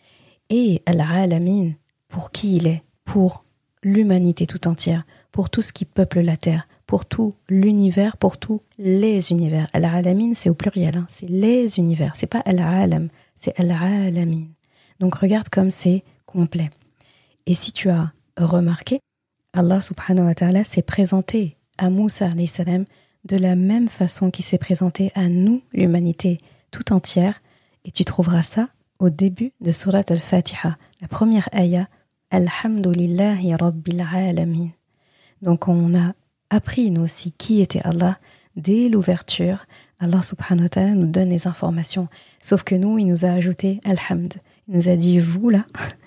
Et Al-Alamin, pour qui il est, pour l'humanité tout entière, pour tout ce qui peuple la terre, pour tout l'univers, pour tous les univers. Al-Alamin, c'est au pluriel, hein, c'est les univers, c'est pas Al-Alam, c'est Al-Alamin. Donc regarde comme c'est complet. Et si tu as remarqué, Allah subhanahu wa ta'ala s'est présenté à Moussa alayhi salam de la même façon qu'il s'est présenté à nous, l'humanité tout entière, et tu trouveras ça au début de Surat Al-Fatiha, la première ayah, Alhamdulillahi Rabbil Alamin. Donc on a appris nous aussi qui était Allah dès l'ouverture. Allah subhanahu wa ta'ala nous donne les informations, sauf que nous, il nous a ajouté Alhamd. Il nous a dit, vous là,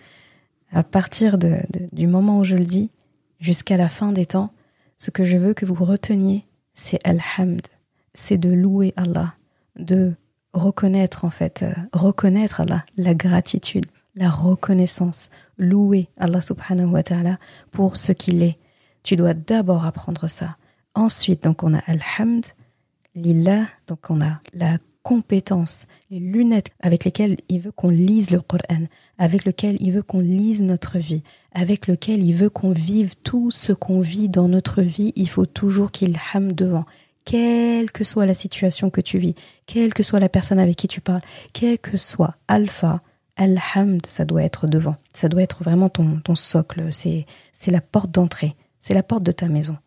à partir de, de, du moment où je le dis, jusqu'à la fin des temps, ce que je veux que vous reteniez, c'est Alhamd, c'est de louer Allah, de reconnaître en fait, euh, reconnaître Allah, la gratitude, la reconnaissance, louer Allah subhanahu wa ta'ala pour ce qu'il est. Tu dois d'abord apprendre ça. Ensuite, donc on a Alhamd, Lillah, donc on a la compétence, les lunettes avec lesquelles il veut qu'on lise le Coran, avec lesquelles il veut qu'on lise notre vie, avec lesquelles il veut qu'on vive tout ce qu'on vit dans notre vie. Il faut toujours qu'il y ait le hamd devant, quelle que soit la situation que tu vis, quelle que soit la personne avec qui tu parles, quel que soit Alpha, Alhamd, ça doit être devant. Ça doit être vraiment ton, ton socle, c'est, c'est la porte d'entrée, c'est la porte de ta maison.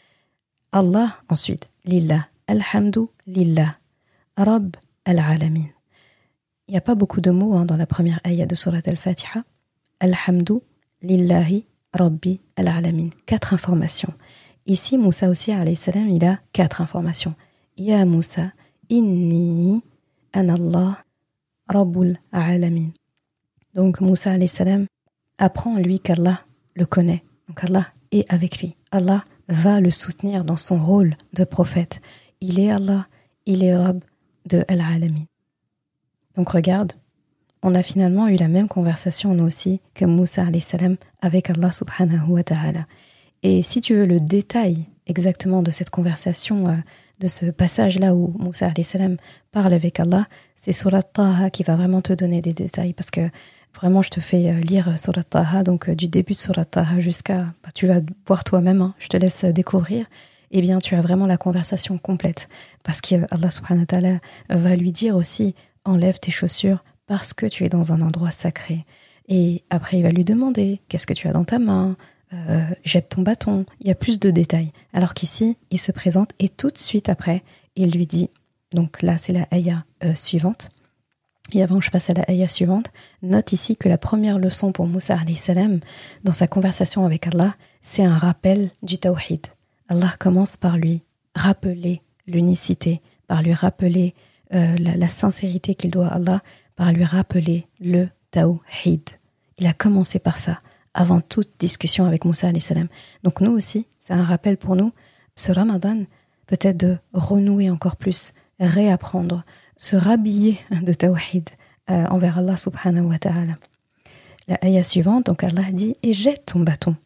Allah, ensuite, Lillah, Alhamdu Lillah, Rabb al-Alamin. Il n'y a pas beaucoup de mots hein, dans la première ayah de Surat Al-Fatiha. Alhamdu Lillahi Rabbi al-Alamin. Quatre informations. Ici, Moussa aussi, alayhi salam, il a quatre informations. Ya Moussa, inni anallah Rabbul Alamin. Donc Moussa, alayhi salam, apprend lui qu'Allah le connaît. Donc Allah est avec lui. Allah va le soutenir dans son rôle de prophète. Il est Allah, il est Rabb de Al-Alamin. Donc regarde, on a finalement eu la même conversation nous aussi que Moussa alayhi salam avec Allah subhanahu wa ta'ala. Et si tu veux le détail exactement de cette conversation, euh, de ce passage-là où Moussa alayhi salam parle avec Allah, c'est Surat Taha qui va vraiment te donner des détails parce que vraiment je te fais lire Surat Taha, donc euh, du début de Surat Taha jusqu'à, bah, tu vas voir toi-même, hein, je te laisse découvrir. Eh bien, tu as vraiment la conversation complète. Parce qu'Allah subhanahu wa ta'ala va lui dire aussi, enlève tes chaussures parce que tu es dans un endroit sacré. Et après, il va lui demander, qu'est-ce que tu as dans ta main ? euh, Jette ton bâton. Il y a plus de détails. Alors qu'ici, il se présente et tout de suite après, il lui dit, donc là, c'est la ayah euh, suivante. Et avant que je passe à la ayah suivante, note ici que la première leçon pour Moussa alayhi salam, dans sa conversation avec Allah, c'est un rappel du tawhid. Allah commence par lui rappeler l'unicité, par lui rappeler euh, la, la sincérité qu'il doit à Allah, par lui rappeler le tawhid. Il a commencé par ça, avant toute discussion avec Moussa alayhi salam. Donc nous aussi, c'est un rappel pour nous, ce Ramadan, peut-être de renouer encore plus, réapprendre, se rhabiller de tawhid euh, envers Allah subhanahu wa ta'ala. La ayah suivante, donc Allah dit, et jette ton bâton.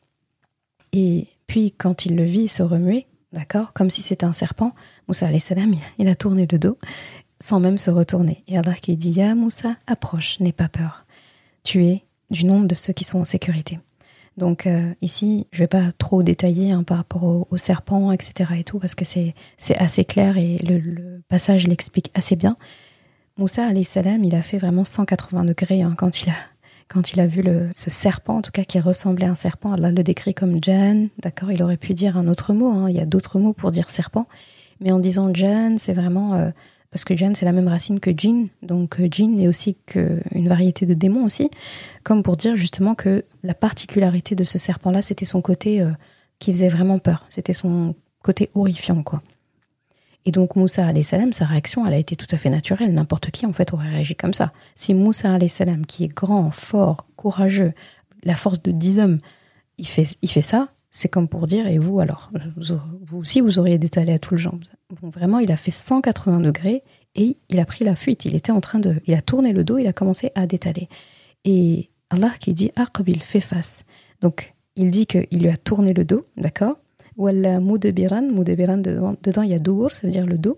Et puis, quand il le vit se remuer, d'accord, comme si c'était un serpent, Moussa alayhi salam, il a tourné le dos, sans même se retourner. Et Allah qui dit, Ya Moussa, approche, n'aie pas peur. Tu es du nombre de ceux qui sont en sécurité. Donc euh, ici, je ne vais pas trop détailler hein, par rapport au, au serpent, et cetera et tout, parce que c'est, c'est assez clair et le, le passage l'explique assez bien. Moussa alayhi salam, il a fait vraiment cent quatre-vingts degrés hein, quand, il a, quand il a vu le, ce serpent, en tout cas qui ressemblait à un serpent, Allah le décrit comme Jan, d'accord, il aurait pu dire un autre mot, hein, il y a d'autres mots pour dire serpent, mais en disant Jan, c'est vraiment, euh, parce que Jan c'est la même racine que Jinn, donc euh, Jinn est aussi que une variété de démon aussi, comme pour dire justement que la particularité de ce serpent-là, c'était son côté euh, qui faisait vraiment peur, c'était son côté horrifiant, quoi. Et donc Moussa alayhi salam, sa réaction, elle a été tout à fait naturelle. N'importe qui, en fait, aurait réagi comme ça. Si Moussa alayhi salam, qui est grand, fort, courageux, la force de dix hommes, il fait, il fait ça, c'est comme pour dire, et vous alors, vous, vous aussi, vous auriez détalé à tout le genre. Bon, vraiment, il a fait cent quatre-vingts degrés et il a pris la fuite. Il était en train de, il a tourné le dos, il a commencé à détaler. Et Allah qui dit, Aqbil, fais face. Donc, il dit qu'il lui a tourné le dos, d'accord? Walla mudbiran, mudbiran dedans, dedans il y a dour, ça veut dire le dos.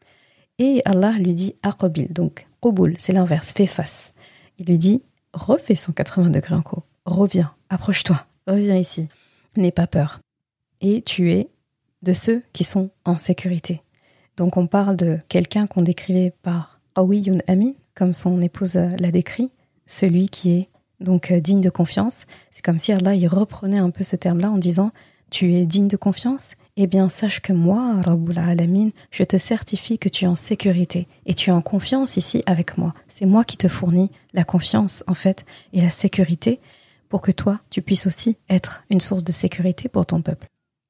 Et Allah lui dit aqbil, donc qubul, c'est l'inverse, fais face. Il lui dit refais cent quatre-vingts degrés encore, reviens, approche-toi, reviens ici, n'aie pas peur. Et tu es de ceux qui sont en sécurité. Donc on parle de quelqu'un qu'on décrivait par qawiyun amin, comme son épouse l'a décrit, celui qui est donc digne de confiance. C'est comme si Allah il reprenait un peu ce terme-là en disant tu es digne de confiance? Eh bien, sache que moi, Rabbul Alamin, je te certifie que tu es en sécurité et tu es en confiance ici avec moi. C'est moi qui te fournis la confiance, en fait, et la sécurité pour que toi, tu puisses aussi être une source de sécurité pour ton peuple.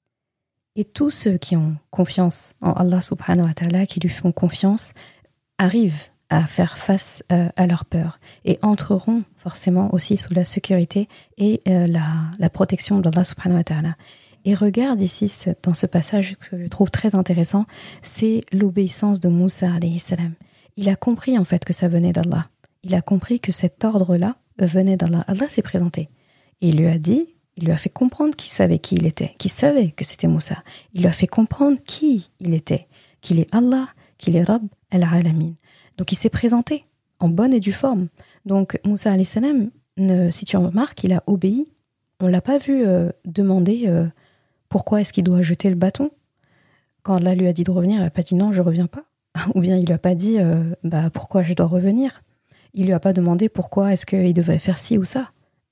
Et tous ceux qui ont confiance en Allah subhanahu wa ta'ala, qui lui font confiance, arrivent à faire face euh, à leur peur et entreront forcément aussi sous la sécurité et euh, la, la protection d'Allah subhanahu wa ta'ala. Et regarde ici, dans ce passage, ce que je trouve très intéressant, c'est l'obéissance de Moussa alayhi salam. Il a compris en fait que ça venait d'Allah. Il a compris que cet ordre-là venait d'Allah. Allah s'est présenté. Et il lui a dit, il lui a fait comprendre qu'il savait qui il était, qu'il savait que c'était Moussa. Il lui a fait comprendre qui il était, qu'il est Allah, qu'il est Rabb al-Alamin. Donc il s'est présenté en bonne et due forme. Donc Moussa alayhi salam, ne, si tu remarques, il a obéi. On ne l'a pas vu euh, demander... Euh, pourquoi est-ce qu'il doit jeter le bâton? Quand Allah lui a dit de revenir, il n'a pas dit non, je ne reviens pas. Ou bien il ne lui a pas dit euh, bah, pourquoi je dois revenir. Il ne lui a pas demandé pourquoi est-ce qu'il devait faire ci ou ça.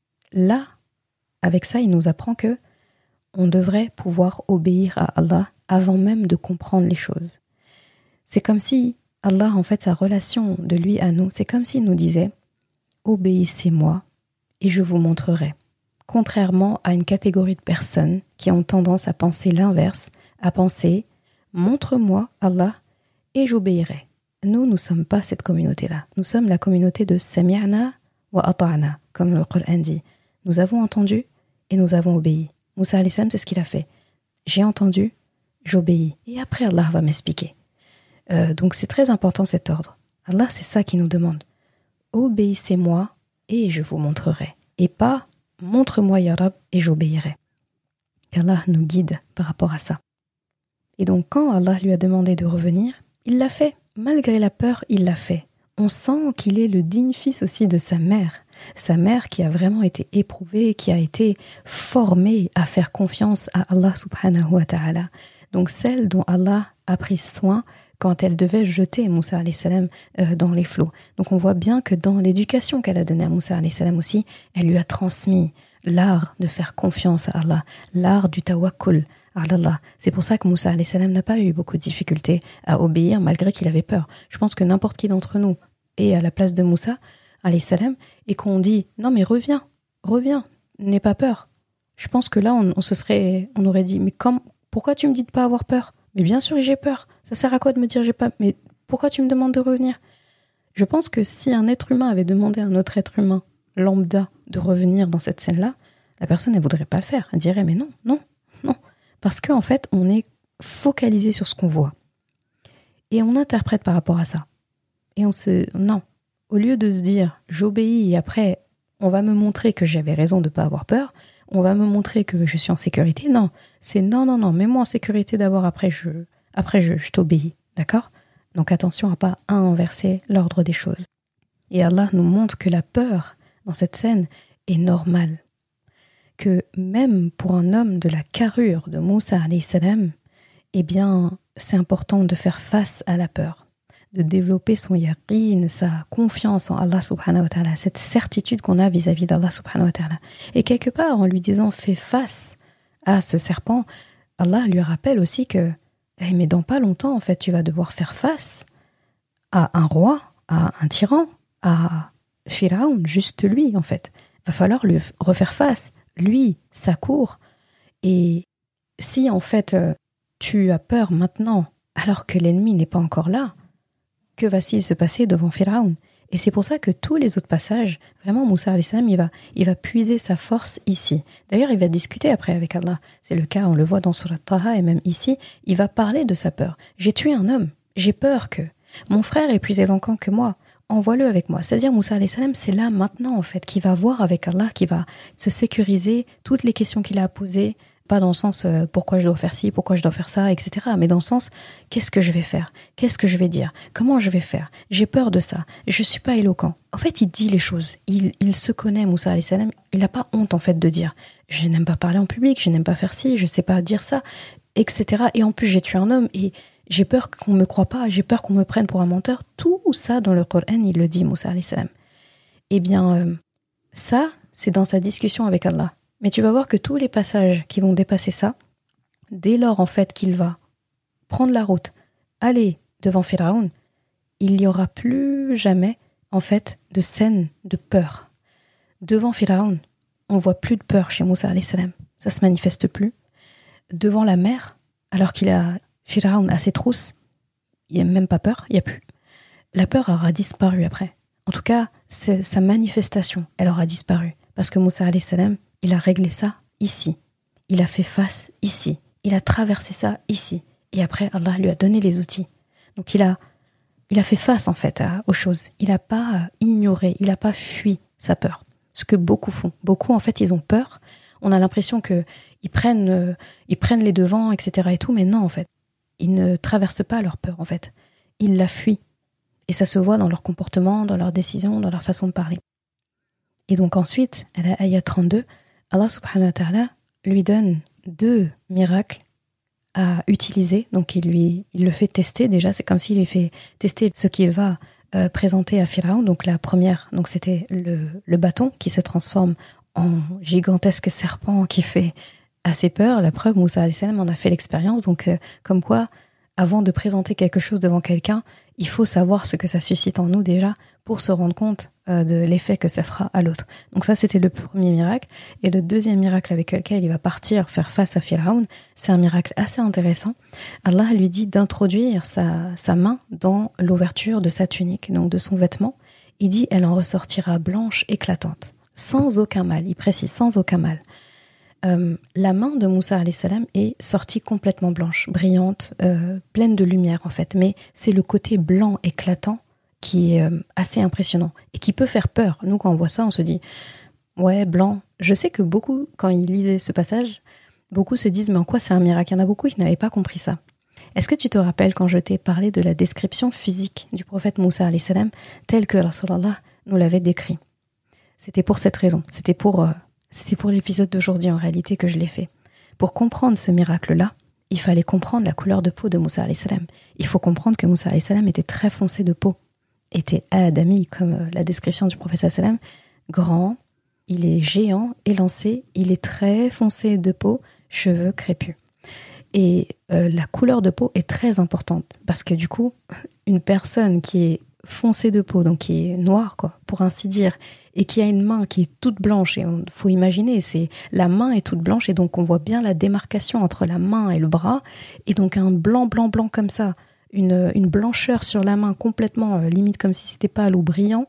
Là, avec ça, il nous apprend que on devrait pouvoir obéir à Allah avant même de comprendre les choses. C'est comme si Allah, en fait, sa relation de lui à nous, c'est comme s'il nous disait « Obéissez-moi et je vous montrerai ». Contrairement à une catégorie de personnes qui ont tendance à penser l'inverse, à penser « montre-moi Allah et j'obéirai ». Nous, nous ne sommes pas cette communauté-là. Nous sommes la communauté de « sami'na wa ata'na », comme le Coran dit. Nous avons entendu et nous avons obéi. Moussa alayhi salam, c'est ce qu'il a fait. J'ai entendu, j'obéis. Et après, Allah va m'expliquer. Euh, donc c'est très important cet ordre. Allah, c'est ça qu'il nous demande. Obéissez-moi et je vous montrerai. Et pas montre-moi ya Rab et j'obéirai. Qu'Allah nous guide par rapport à ça. Et donc quand Allah lui a demandé de revenir, il l'a fait. Malgré la peur, il l'a fait. On sent qu'il est le digne fils aussi de sa mère. Sa mère qui a vraiment été éprouvée, qui a été formée à faire confiance à Allah subhanahu wa ta'ala. Donc celle dont Allah a pris soin quand elle devait jeter Moussa alayhi salam euh, dans les flots. Donc on voit bien que dans l'éducation qu'elle a donnée à Moussa alayhi salam aussi, elle lui a transmis l'art de faire confiance à Allah, l'art du tawakkul à Allah. C'est pour ça que Moussa alayhi salam n'a pas eu beaucoup de difficultés à obéir malgré qu'il avait peur. Je pense que n'importe qui d'entre nous est à la place de Moussa alayhi salam et qu'on dit non mais reviens, reviens, n'aie pas peur. Je pense que là on, on se serait, on aurait dit mais comme, pourquoi tu me dis de pas avoir peur? Mais bien sûr j'ai peur. Ça sert à quoi de me dire j'ai pas, mais pourquoi tu me demandes de revenir? Je pense que si un être humain avait demandé à un autre être humain lambda de revenir dans cette scène-là, la personne ne voudrait pas le faire. Elle dirait mais non, non, non. Parce qu'en fait, on est focalisé sur ce qu'on voit. Et on interprète par rapport à ça. Et on se... Non. Au lieu de se dire j'obéis et après on va me montrer que j'avais raison de ne pas avoir peur, on va me montrer que je suis en sécurité. Non, c'est non, non, non, mets-moi en sécurité d'abord, après je, après je, je t'obéis. D'accord? Donc attention à ne pas inverser l'ordre des choses. Et Allah nous montre que la peur dans cette scène est normale. Que même pour un homme de la carrure de Moussa alayhi salam, eh bien, c'est important de faire face à la peur. de développer son yaqin, sa confiance en Allah subhanahu wa ta'ala, cette certitude qu'on a vis-à-vis d'Allah subhanahu wa ta'ala. Et quelque part, en lui disant « fais face à ce serpent », Allah lui rappelle aussi que hey, « mais dans pas longtemps, en fait, tu vas devoir faire face à un roi, à un tyran, à Pharaon, juste lui, en fait. Il va falloir lui refaire face, lui, sa cour. Et si, en fait, tu as peur maintenant, alors que l'ennemi n'est pas encore là, que va-t-il se passer devant Pharaon ? Et c'est pour ça que tous les autres passages, vraiment, Moussa alayhi salam, il va, il va puiser sa force ici. D'ailleurs, il va discuter après avec Allah. C'est le cas, on le voit dans Surat Taha, et même ici, il va parler de sa peur. J'ai tué un homme, j'ai peur que mon frère est plus éloquent que moi. Envoie-le avec moi. C'est-à-dire, Moussa alayhi salam, c'est là maintenant, en fait, qu'il va voir avec Allah, qu'il va se sécuriser toutes les questions qu'il a à poser. Pas dans le sens euh, pourquoi je dois faire ci, pourquoi je dois faire ça, et cetera. Mais dans le sens qu'est-ce que je vais faire, qu'est-ce que je vais dire, comment je vais faire. J'ai peur de ça, je suis pas éloquent. En fait, il dit les choses. Il, il se connaît, Moussa alayhi salam. Il n'a pas honte en fait de dire je n'aime pas parler en public, je n'aime pas faire ci, je sais pas dire ça, et cetera. Et en plus, j'ai tué un homme et j'ai peur qu'on me croie pas, j'ai peur qu'on me prenne pour un menteur. Tout ça dans le Coran, il le dit, Moussa alayhi salam. Eh bien, euh, ça, c'est dans sa discussion avec Allah. Mais tu vas voir que tous les passages qui vont dépasser ça, dès lors en fait qu'il va prendre la route, aller devant Pharaon, il n'y aura plus jamais en fait de scène de peur. Devant Pharaon, on voit plus de peur chez Moussa alayhi salam. Ça se manifeste plus. Devant la mer, alors qu'il a Pharaon à ses trousses, il n'y a même pas peur, il n'y a plus. La peur aura disparu après. En tout cas, c'est, sa manifestation, elle aura disparu. Parce que Moussa alayhi salam, il a réglé ça ici. Il a fait face ici. Il a traversé ça ici. Et après, Allah lui a donné les outils. Donc il a, il a fait face en fait à, aux choses. Il n'a pas ignoré, il n'a pas fui sa peur. Ce que beaucoup font. Beaucoup en fait, ils ont peur. On a l'impression que ils prennent, euh, ils prennent les devants, et cetera et tout. Mais non en fait, ils ne traversent pas leur peur en fait. Ils la fuient. Et ça se voit dans leur comportement, dans leurs décisions, dans leur façon de parler. Et donc ensuite, à la ayah trente-deux, Allah subhanahu wa ta'ala lui donne deux miracles à utiliser. Donc il, lui, il le fait tester déjà. C'est comme s'il lui fait tester ce qu'il va euh, présenter à Pharaon. Donc la première, donc c'était le, le bâton qui se transforme en gigantesque serpent qui fait assez peur. La preuve, Moussa alayhi salam en a fait l'expérience. Donc euh, comme quoi, avant de présenter quelque chose devant quelqu'un, il faut savoir ce que ça suscite en nous déjà pour se rendre compte euh, de l'effet que ça fera à l'autre. Donc ça, c'était le premier miracle. Et le deuxième miracle avec lequel il va partir faire face à Pharaon, c'est un miracle assez intéressant. Allah lui dit d'introduire sa, sa main dans l'ouverture de sa tunique, donc de son vêtement. Il dit, elle en ressortira blanche, éclatante, sans aucun mal. Il précise, sans aucun mal. Euh, la main de Moussa alayhi salam est sortie complètement blanche, brillante, euh, pleine de lumière en fait. Mais c'est le côté blanc éclatant qui est euh, assez impressionnant et qui peut faire peur. Nous, quand on voit ça, on se dit « ouais, blanc ». Je sais que beaucoup, quand ils lisaient ce passage, beaucoup se disent « mais en quoi c'est un miracle ?» Il y en a beaucoup qui n'avaient pas compris ça. Est-ce que tu te rappelles quand je t'ai parlé de la description physique du prophète Moussa alayhi salam tel que Rasulallah nous l'avait décrit? C'était pour cette raison. C'était pour... Euh, C'était pour l'épisode d'aujourd'hui en réalité que je l'ai fait. Pour comprendre ce miracle-là, il fallait comprendre la couleur de peau de Moussa alayhi salam. Il faut comprendre que Moussa alayhi salam était très foncé de peau, était adami comme la description du prophète sallam, grand, il est géant, élancé, il est très foncé de peau, cheveux crépus. Et euh, la couleur de peau est très importante parce que du coup, une personne qui est foncée de peau, donc qui est noire, quoi, pour ainsi dire, et qui a une main qui est toute blanche, et il faut imaginer, c'est la main est toute blanche, et donc on voit bien la démarcation entre la main et le bras, et donc un blanc, blanc, blanc comme ça, une, une blancheur sur la main complètement, euh, limite comme si c'était pâle ou brillant,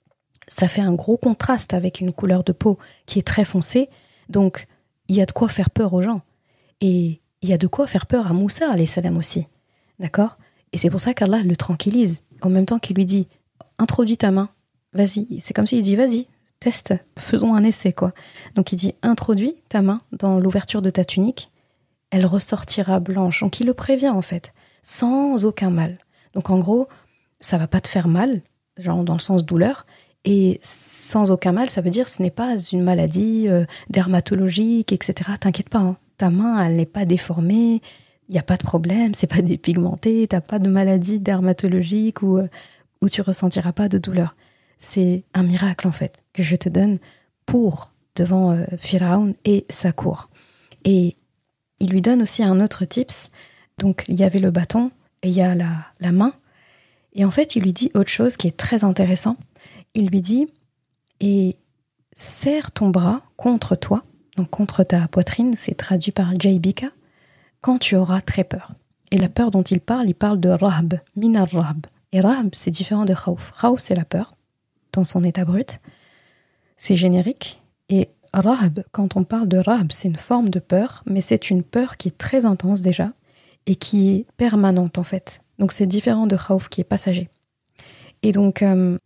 ça fait un gros contraste avec une couleur de peau qui est très foncée, donc il y a de quoi faire peur aux gens, et il y a de quoi faire peur à Moussa alayhi salam aussi, d'accord ? Et c'est pour ça qu'Allah le tranquillise, en même temps qu'il lui dit « introduis ta main ». Vas-y, c'est comme s'il dit, vas-y, teste, faisons un essai, quoi. Donc il dit, introduis ta main dans l'ouverture de ta tunique, elle ressortira blanche. Donc il le prévient, en fait, sans aucun mal. Donc en gros, ça va pas te faire mal, genre dans le sens douleur, et sans aucun mal, ça veut dire ce n'est pas une maladie euh, dermatologique, et cetera. T'inquiète pas, hein. Ta main, elle n'est pas déformée, il n'y a pas de problème, c'est pas dépigmenté, t'as pas de maladie dermatologique ou, ou tu ressentiras pas de douleur. C'est un miracle en fait que je te donne pour devant euh, Pharaon et sa cour. Et il lui donne aussi un autre tips. Donc il y avait le bâton et il y a la, la main. Et en fait il lui dit autre chose qui est très intéressant. Il lui dit et serre ton bras contre toi, donc contre ta poitrine, c'est traduit par Jaybika, quand tu auras très peur. Et la peur dont il parle, il parle de rahb, min ar-rahb. Et rahb, c'est différent de khawf. Khawf, c'est la peur, dans son état brut. C'est générique. Et rahb, quand on parle de rahb, c'est une forme de peur, mais c'est une peur qui est très intense déjà, et qui est permanente en fait. Donc c'est différent de khawf qui est passager. Et donc, euh,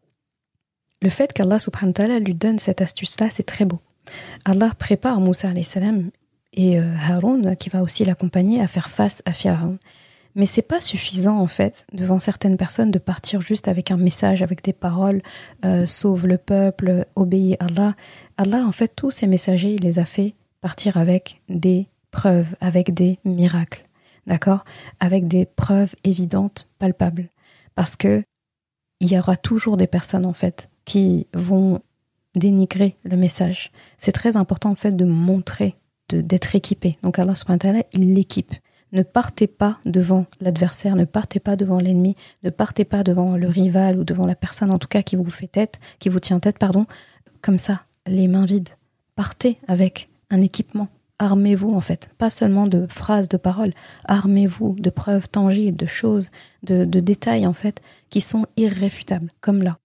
le fait qu'Allah subhanahu wa ta'ala lui donne cette astuce-là, c'est très beau. Allah prépare Moussa alayhi salam et euh, Haroun, qui va aussi l'accompagner, à faire face à Pharaon. Mais c'est pas suffisant, en fait, devant certaines personnes, de partir juste avec un message, avec des paroles, euh, sauve le peuple, obéis à Allah. Allah, en fait, tous ces messagers, il les a fait partir avec des preuves, avec des miracles, d'accord ? Avec des preuves évidentes, palpables. Parce que il y aura toujours des personnes, en fait, qui vont dénigrer le message. C'est très important, en fait, de montrer, de, d'être équipé. Donc, Allah subhanahu wa ta'ala, il l'équipe. Ne partez pas devant l'adversaire, ne partez pas devant l'ennemi, ne partez pas devant le rival ou devant la personne, en tout cas, qui vous fait tête, qui vous tient tête, pardon, comme ça, les mains vides. Partez avec un équipement. Armez-vous, en fait. Pas seulement de phrases, de paroles. Armez-vous de preuves tangibles, de choses, de, de détails, en fait, qui sont irréfutables, comme là.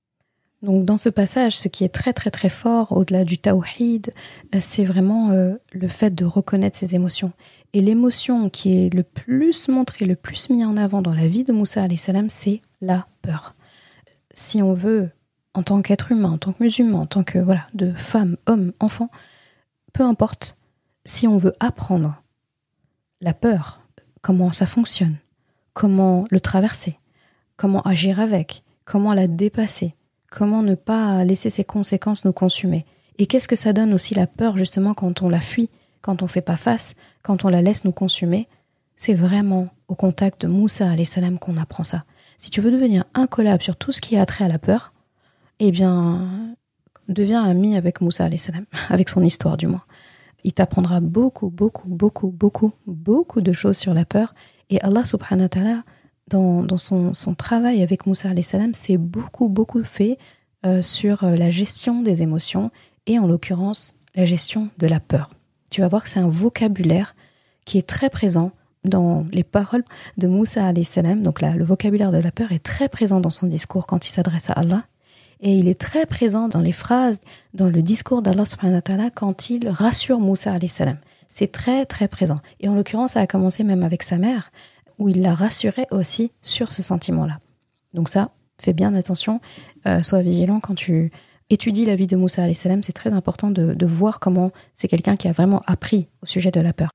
Donc dans ce passage, ce qui est très très très fort, au-delà du tawhid, c'est vraiment euh, le fait de reconnaître ses émotions. Et l'émotion qui est le plus montrée, le plus mise en avant dans la vie de Moussa alayhi salam, c'est la peur. Si on veut, en tant qu'être humain, en tant que musulman, en tant que voilà, de femme, homme, enfant, peu importe, si on veut apprendre la peur, comment ça fonctionne, comment le traverser, comment agir avec, comment la dépasser, comment ne pas laisser ses conséquences nous consumer. Et qu'est-ce que ça donne aussi la peur, justement, quand on la fuit, quand on ne fait pas face, quand on la laisse nous consumer. C'est vraiment au contact de Moussa alayhi salam qu'on apprend ça. Si tu veux devenir incollable sur tout ce qui a trait à la peur, eh bien, deviens ami avec Moussa alayhi salam, avec son histoire du moins. Il t'apprendra beaucoup, beaucoup, beaucoup, beaucoup, beaucoup de choses sur la peur. Et Allah subhanahu wa ta'ala, Dans, dans son, son travail avec Moussa alayhi salam, c'est beaucoup, beaucoup fait euh, sur la gestion des émotions et en l'occurrence, la gestion de la peur. Tu vas voir que c'est un vocabulaire qui est très présent dans les paroles de Moussa alayhi salam. Donc là, le vocabulaire de la peur est très présent dans son discours quand il s'adresse à Allah. Et il est très présent dans les phrases, dans le discours d'Allah subhanahu wa ta'ala quand il rassure Moussa alayhi salam. C'est très, très présent. Et en l'occurrence, ça a commencé même avec sa mère, où il la rassurait aussi sur ce sentiment-là. Donc ça, fais bien attention, euh, sois vigilant quand tu étudies la vie de Moussa alayhi salam, c'est très important de, de voir comment c'est quelqu'un qui a vraiment appris au sujet de la peur.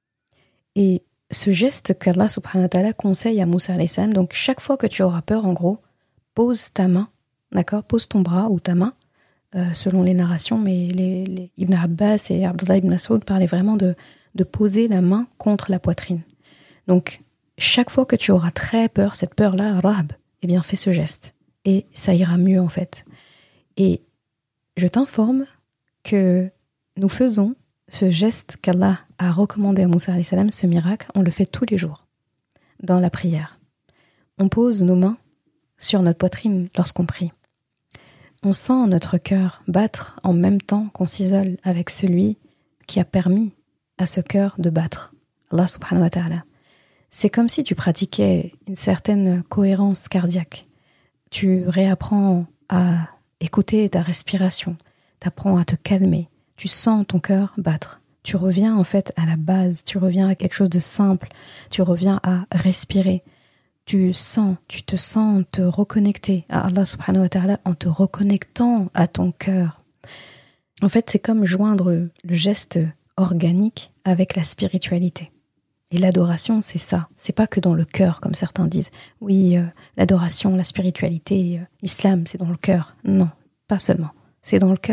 Et ce geste qu'Allah subhanahu wa ta'ala conseille à Moussa alayhi salam, donc chaque fois que tu auras peur, en gros, pose ta main, d'accord, pose ton bras ou ta main, euh, selon les narrations, mais les, les Ibn Abbas et Abdullah ibn Mas'ud parlaient vraiment de, de poser la main contre la poitrine. Donc, chaque fois que tu auras très peur, cette peur-là, rahb, eh bien fais ce geste. Et ça ira mieux en fait. Et je t'informe que nous faisons ce geste qu'Allah a recommandé à Moussa alayhi salam, ce miracle, on le fait tous les jours, dans la prière. On pose nos mains sur notre poitrine lorsqu'on prie. On sent notre cœur battre en même temps qu'on s'isole avec celui qui a permis à ce cœur de battre, Allah subhanahu wa ta'ala. C'est comme si tu pratiquais une certaine cohérence cardiaque. Tu réapprends à écouter ta respiration, t'apprends à te calmer, tu sens ton cœur battre. Tu reviens en fait à la base, tu reviens à quelque chose de simple, tu reviens à respirer. Tu sens, tu te sens te reconnecter à Allah subhanahu wa ta'ala en te reconnectant à ton cœur. En fait, c'est comme joindre le geste organique avec la spiritualité. Et l'adoration, c'est ça. C'est pas que dans le cœur, comme certains disent. Oui, euh, l'adoration, la spiritualité, euh, l'islam, c'est dans le cœur. Non, pas seulement. C'est dans le cœur,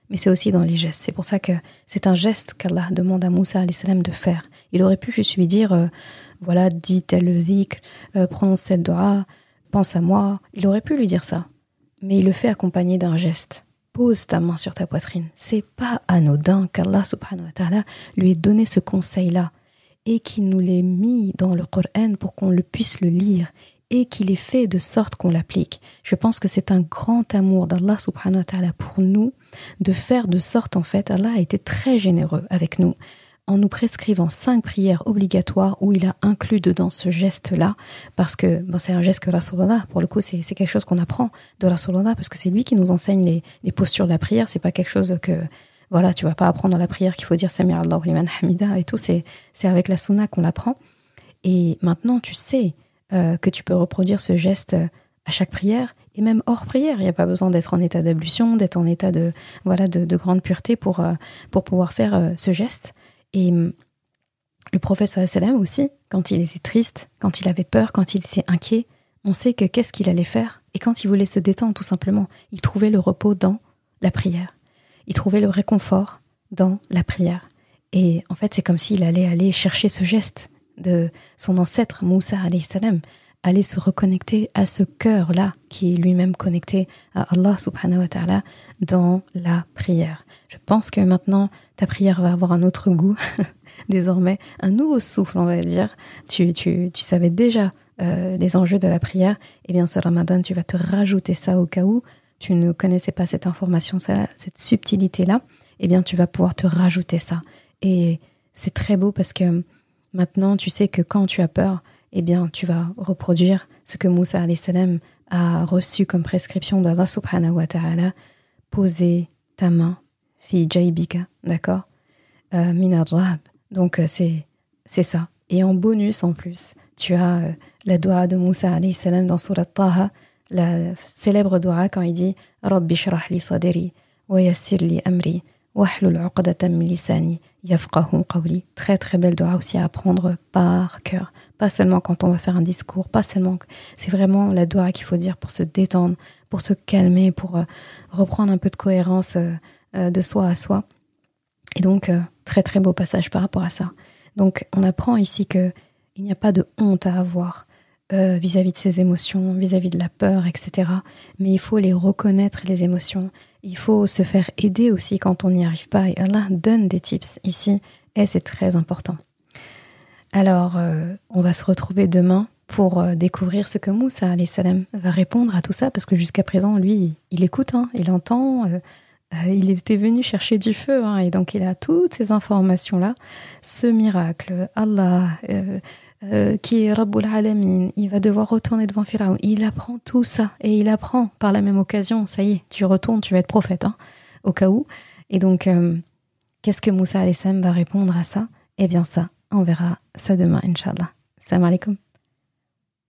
mais c'est aussi dans les gestes. C'est pour ça que c'est un geste qu'Allah demande à Moussa alayhi salam de faire. Il aurait pu juste lui dire, euh, voilà, dis tel dhikr, euh, prononce tel dua, pense à moi. Il aurait pu lui dire ça. Mais il le fait accompagné d'un geste. Pose ta main sur ta poitrine. C'est pas anodin qu'Allah subhanahu wa ta'ala lui ait donné ce conseil-là et qu'il nous l'ait mis dans le Coran pour qu'on le puisse le lire et qu'il est fait de sorte qu'on l'applique. Je pense que c'est un grand amour d'Allah subhanahu wa ta'ala pour nous, de faire de sorte, en fait, Allah a été très généreux avec nous, en nous prescrivant cinq prières obligatoires où il a inclus dedans ce geste-là, parce que bon, c'est un geste que Rasulullah, pour le coup, c'est, c'est quelque chose qu'on apprend de Rasulullah, parce que c'est lui qui nous enseigne les, les postures de la prière, c'est pas quelque chose que, voilà, tu vas pas apprendre dans la prière qu'il faut dire Sami Allahu liman hamida et tout, c'est, c'est avec la sunna qu'on l'apprend. Et maintenant, tu sais Euh, que tu peux reproduire ce geste à chaque prière et même hors prière. Il n'y a pas besoin d'être en état d'ablution, d'être en état de voilà de, de grande pureté pour euh, pour pouvoir faire euh, ce geste. Et euh, le prophète sallallahu alayhi wa sallam aussi, quand il était triste, quand il avait peur, quand il était inquiet, on sait que qu'est-ce qu'il allait faire. Et quand il voulait se détendre, tout simplement, il trouvait le repos dans la prière. Il trouvait le réconfort dans la prière. Et en fait, c'est comme s'il allait aller chercher ce geste de son ancêtre Moussa alayhi salam, aller se reconnecter à ce cœur-là qui est lui-même connecté à Allah subhanahu wa ta'ala dans la prière. Je pense que maintenant ta prière va avoir un autre goût désormais, un nouveau souffle, on va dire. Tu, tu, tu savais déjà euh, les enjeux de la prière, et bien ce Ramadan tu vas te rajouter ça au cas où tu ne connaissais pas cette information, ça, cette subtilité-là, et bien tu vas pouvoir te rajouter ça. Et c'est très beau parce que maintenant, tu sais que quand tu as peur, eh bien, tu vas reproduire ce que Moussa alayhi salam a reçu comme prescription d'Allah subhanahu wa ta'ala. Poser ta main, fi jaybika, d'accord, euh, min ar-rahb. Donc, euh, c'est, c'est ça. Et en bonus, en plus, tu as euh, la doua de Moussa alayhi salam dans Surat Taha, la célèbre doua quand il dit « Rabbi shrah li sadri, wa yassir li amri, wahlul uqdatan min lisani. » Yafqahu qawli. Très très belle doua aussi à apprendre par cœur. Pas seulement quand on va faire un discours, pas seulement. C'est vraiment la doua qu'il faut dire pour se détendre, pour se calmer, pour euh, reprendre un peu de cohérence euh, euh, de soi à soi. Et donc, euh, très très beau passage par rapport à ça. Donc, on apprend ici que il n'y a pas de honte à avoir euh, vis-à-vis de ses émotions, vis-à-vis de la peur, et cetera. Mais il faut les reconnaître, les émotions. Il faut se faire aider aussi quand on n'y arrive pas. Et Allah donne des tips ici, et c'est très important. Alors, euh, on va se retrouver demain pour euh, découvrir ce que Moussa alayhi salam va répondre à tout ça, parce que jusqu'à présent, lui, il écoute, hein, il entend, euh, euh, il était venu chercher du feu, hein, et donc il a toutes ces informations-là, ce miracle, Allah, euh, euh, qui est Rabbul Alamin, il va devoir retourner devant Pharaon, il apprend tout ça, et il apprend par la même occasion, ça y est, tu retournes, tu vas être prophète, hein, au cas où. Et donc, euh, qu'est-ce que Moussa alayhi salam va répondre à ça ? Eh bien ça, on verra ça demain, Inch'Allah. Salam alaikum.